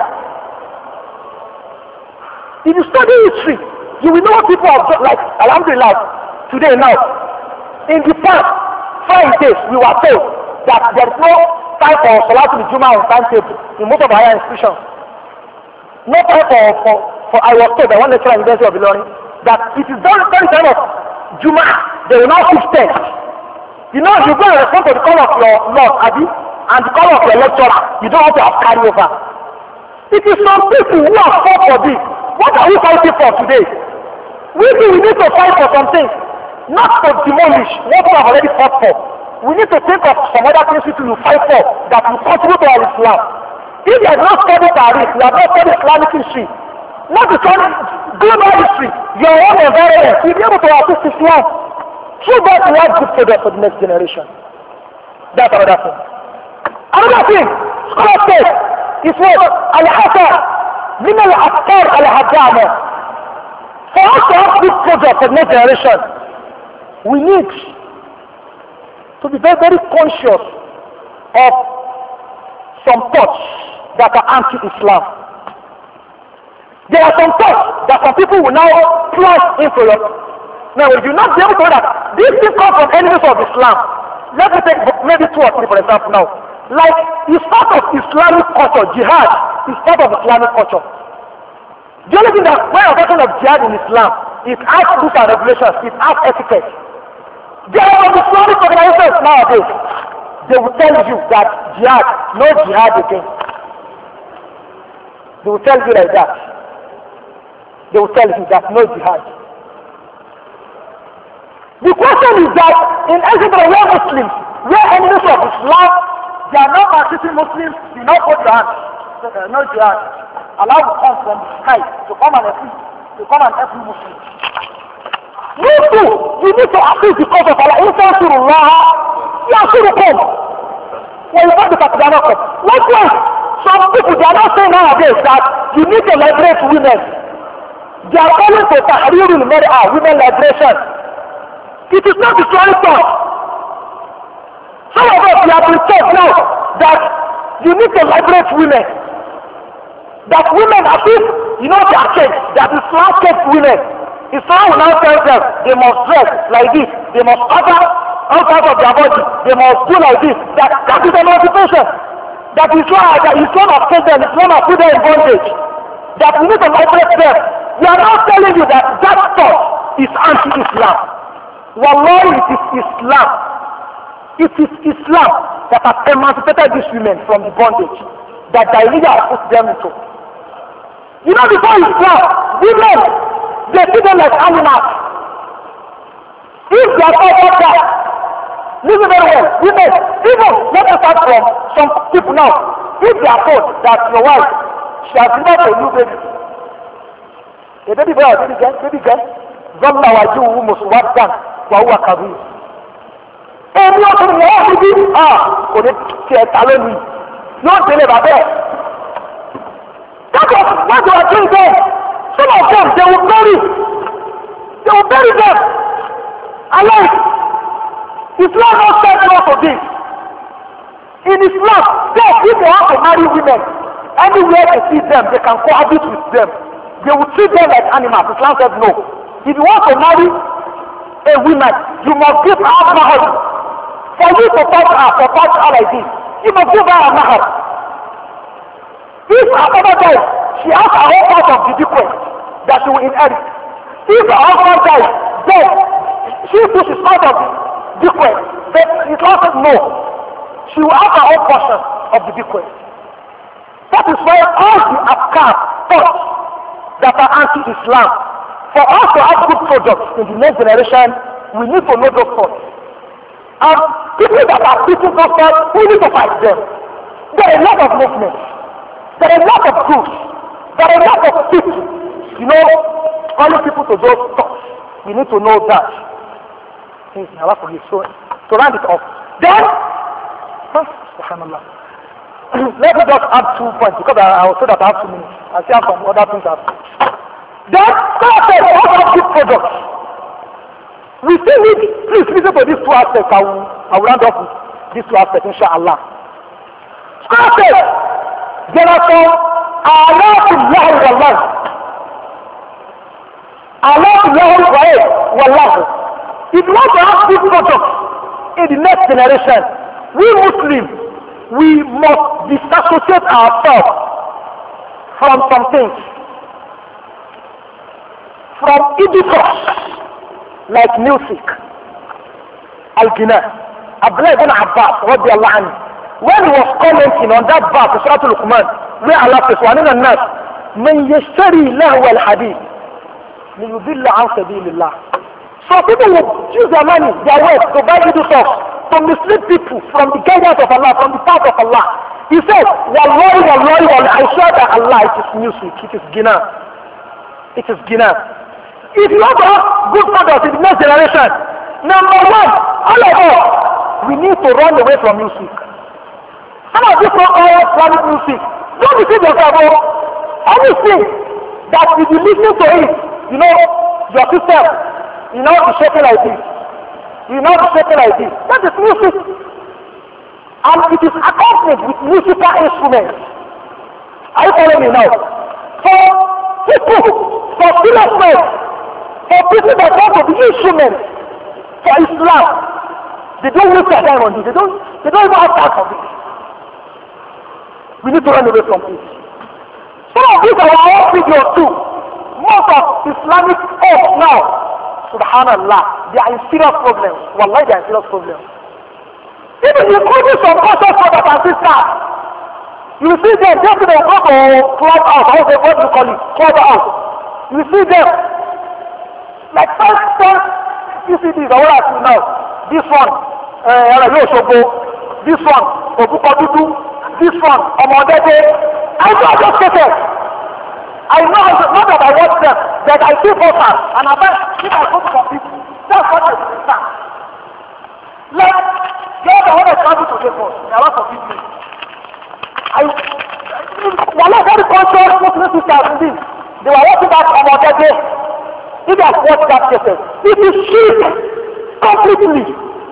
If you study history, you will know what people have done. Like, Alhamdulillah, today now, in the past five days, we were told that there is no time for Salatul Jummah on timetable in most of our higher institutions. No time for, for, for I was told by one lecturer in the University of Ilorin that it is done during the time of Jummah, they will now fix text. You know, you go and respond to the call of your Lord, Abi, and the call of your lecturer. You don't want to have carry over. It is some people who are fought for this. What are we fighting for today? We do, we need to fight for something, not to demolish what we have already fought for. We need to think of some other things we will fight for that will contribute to our Islam. If you have not studied Tariq, you have not studied Islamic history, not to study global history, your own environment, you'll be able to assist Islam. Through that, we have good products for the next generation. That's another thing. Another thing, scholar says, is what? Al-Hasar, min al-Afkar al-Hajjama. For us to have good products for the next generation, we need to be very, very conscious of some thoughts that are anti-Islam. There are some thoughts that some people will now plunge into your. Now, if you not be able to know that these things come from enemies of Islam, let me take maybe two or three for example now. Like, it's part of Islamic culture, jihad is part of Islamic culture. The only thing that when you're talking of jihad in Islam, it has rules and regulations, it has etiquette. There are Islamic organizations nowadays, they will tell you that jihad, no jihad again. They will tell you like that. They will tell you that no jihad. The question is that in Egypt, where Muslims, where enemies of Islam, they are not assisting Muslims, do not put your hands. Uh, no jihad. Allah will come from the sky to come and help you, to come and help you Muslims. You too, you need to assist the cause of Allah. In Tansurullah, Yansurukum. When you want to talk to them, likewise, some people, they are not saying nowadays that you need to liberate women. They are calling for Tahrirul Mar'a, women liberation. It is not the Islamic thought. Some of us, we have been told now that you need to liberate women. That women are if, you know, they are changed. That Islam takes women. Islam will now tell them they must dress like this. They must cover all parts of their body. They must do like this. That, that is an occupation. That Islam, that Islam has taken them. Islam has put them in bondage. That we need to liberate them. We are now telling you that that thought is anti-Islam. Wallahi, it is Islam. It is Islam that has emancipated these women from the bondage that their leader has put them into. You know, before Islam, women, they see them like animals. If they are all like that, listen very well, women, even, let us start from some people now. If they are told that your wife, she has delivered a new baby, a baby boy or baby girl, baby girl, Zomna Waju Muswaddan, Wawa Kabir. Ẹni ọkùnrin ni wọ́n fi bí kò ní tiẹ̀ ta lónìí, yóò délé bàbá ẹ̀. That's what they are doing there. Some of them, they will bury. They will bury them. Alive. Islam not said no to this. In Islam, they, if they have to marry women, anywhere they see them, they can cohabit with them. They will treat them like animals. Islam said no. If you want to marry a woman, you must give her a mahar. For you to touch her, to touch her like this, you must give her a mahar. If her mother dies, she has her own part of the bequest that she will inherit. If her husband dies, then she too is part of the bequest. But Islam says no. She will have her own portion of the bequest. That is why all the afkar thoughts that are anti-Islam, for us to have good products in the next generation, We need to know those thoughts. And people that are preaching those thoughts, we need to fight them. There are a lot of movements. There are a lot of groups. There are a lot of people. You know, calling people to those thoughts. We need to know that. So, to round it off. Then, subhanallah. Let me just add two points because I, I will say that I have two minutes. I still have some other things to add. Then, God said, we also have good products. We still need, please listen to these two aspects. I will, I will round up with these two aspects, inshallah. God said, there are some Alatullahi Wallah. Alatullahi Wallah. If you want to have good products in the next generation, we Muslims, we must disassociate ourselves from some things. From idiots like music, al-Ghina. Abdullah ibn Abbas, radiyallahu anhu, when he was commenting on that verse, Surah Al-Luqman, where Allah says, وَمِنَ النَّاسِ مَنْ يَشْتَرِي لَهْوَ الْحَدِيثِ لِيُضِلَّ عَنْ سَبِيلِ اللَّهِ. So people will use their money, their wealth, to buy video talks, to mislead people from the guidance of Allah, from the path of Allah. He said, Wallahi, Wallahi, Wallahi, I swear that Allah, it is music, it is Ghina. It is Ghina. If you want to have good products in the next generation, number one, all of us, we need to run away from music. Some of these so-called Islamic music, don't deceive yourself. Anything that if you listen to it, you know, your system, you know, be shaking like this. You know, be shaking like this. That is music. And it is accompanied with musical instruments. Are you following me now? For people, for seriousness, for people that want to be instruments for Islam, they don't waste their time on this. They don't, they don't even have time for this. We need to run away from this. Some of these are our own videos too. Most of Islamic faith now, subhanallah, they are in serious problems. Wallahi, they are in serious problems. Even including some conscious brothers and sisters. You see them, just they go to club house, how they, what do you call it? Club house. You see them, like first, first, you see these, all I see now. This one, uh, this one, Obukodudu, this one, Omodede. I know those cases. I know, not that I watch them, that I see photos, and I bet, if I go to some people, that's what they understand. Like, you're the one that travel to Lagos, there are lots of people. I, they are not very conscious Muslim sisters in this. They were watching that Omodede. If they have watched that cases, it is shit, completely.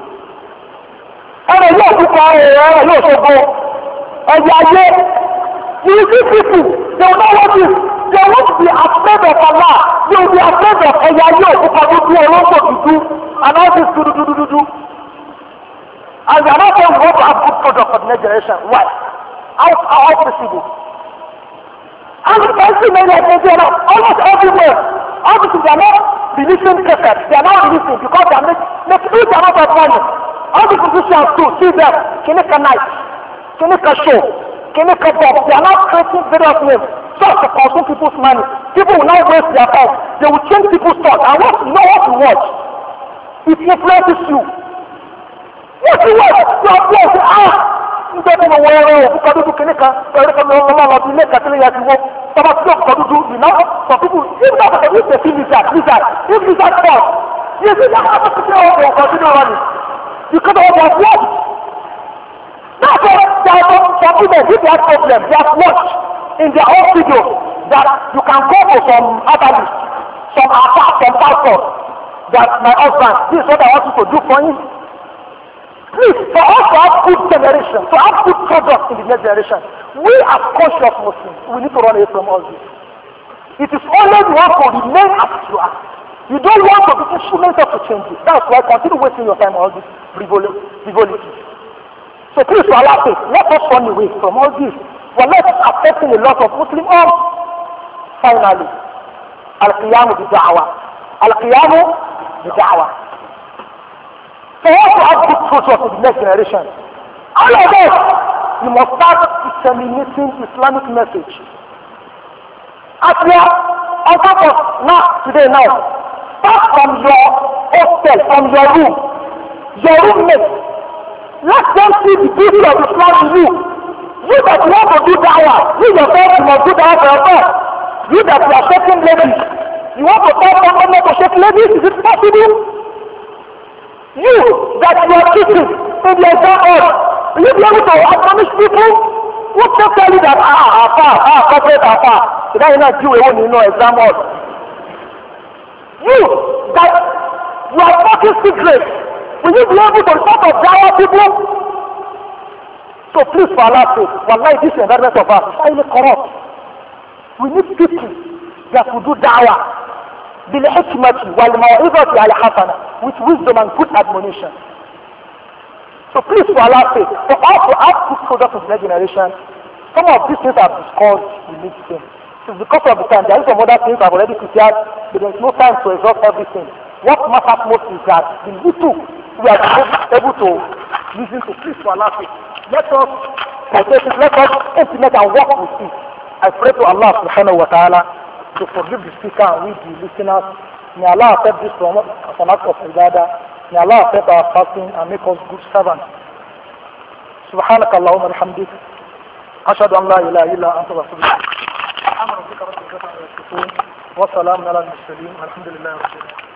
And I know people are here, I know people, and they are here. You see people, they will not want this. They won't be afraid of Allah. They will be afraid of Eyayo, who can do a lot of do, and all this do, do, do, do, do. And they are not going to want to have good product for the next generation. Why? How, how possible? And you can see many of them, they are almost everywhere. Obviously, they are not releasing cassettes. They are not releasing because they are making make huge amount of money. All the musicians too, see them, can make a night, can make a show, can make a box. They are not creating various names just to consume people's money. People will not waste their time. They will change people's thoughts. And what you know what to watch, it influences you. What you watch, you are blessed. Ah, you don't know where you are. Because you can make a, you can make a, you can make a, some of them can do, you know, some people, even if they use the thing lizard, lizard, if lizard falls, you see that happens to them, they will continue running. Because of their watch. That's why there are some people, if they have problems, they have watched in their own video that you can go to some herbalist, some attack, some pastor, that my husband, this is what I want you to do for him. Please, for us to have good generation, to have good products in the next generation, we as conscious Muslims, we need to run away from all this. It is only you want to remain as you are. You don't want to be instrumental to change it. That's why continue wasting your time on all this frivolity. So please, for Allah's sake, let us run away from all this. Well, let us affecting a lot of Muslim homes. Finally, Al-Qiyamu bi-Da'wa. Al-Qiyamu bi-Da'wa. So we want to have good products in the next generation. All of us, you must start disseminating Islamic message. As we are on top of now, today now, Start from your hostel, from your room, your roommate. Let them see the beauty of Islam in you. You that want to do dawah, you yourself you must do dawah for yourself. You that you are taking ladies, you want to tell someone not to shake ladies, is it possible? You that you are teaching in the exam hall, will you be able to admonish people? Who can tell you that ah afa ah corporate afa? So that you not do a you know exam hall. You that you are talking secrets, will you be able to talk of dawah people? So please for Allah's sake, wallahi this environment of us is highly corrupt. We need people that will do dawah bil hikmati wal maw'izati al hasana, with wisdom and good admonition. So please for Allah's sake, for us to have good products of the next generation, some of these things are discussed, we need them. It's because of the time, there is some other things I've already prepared, but there is no time to exhaust everything. What matters most is that the little we are able to listen to. Please for Allah's sake, let us let us implement and work with it. I pray to Allah subhanahu wa ta'ala to forgive the speaker and we the listeners. May Allah accept this from us as an act of ibadah. May Allah accept our fasting and make us good servants. سبحانك اللهم وبحمدك أشهد أن لا إله إلا أنت أستغفرك وأتوب إليك. وسلام على المرسلين والحمد لله رب العالمين.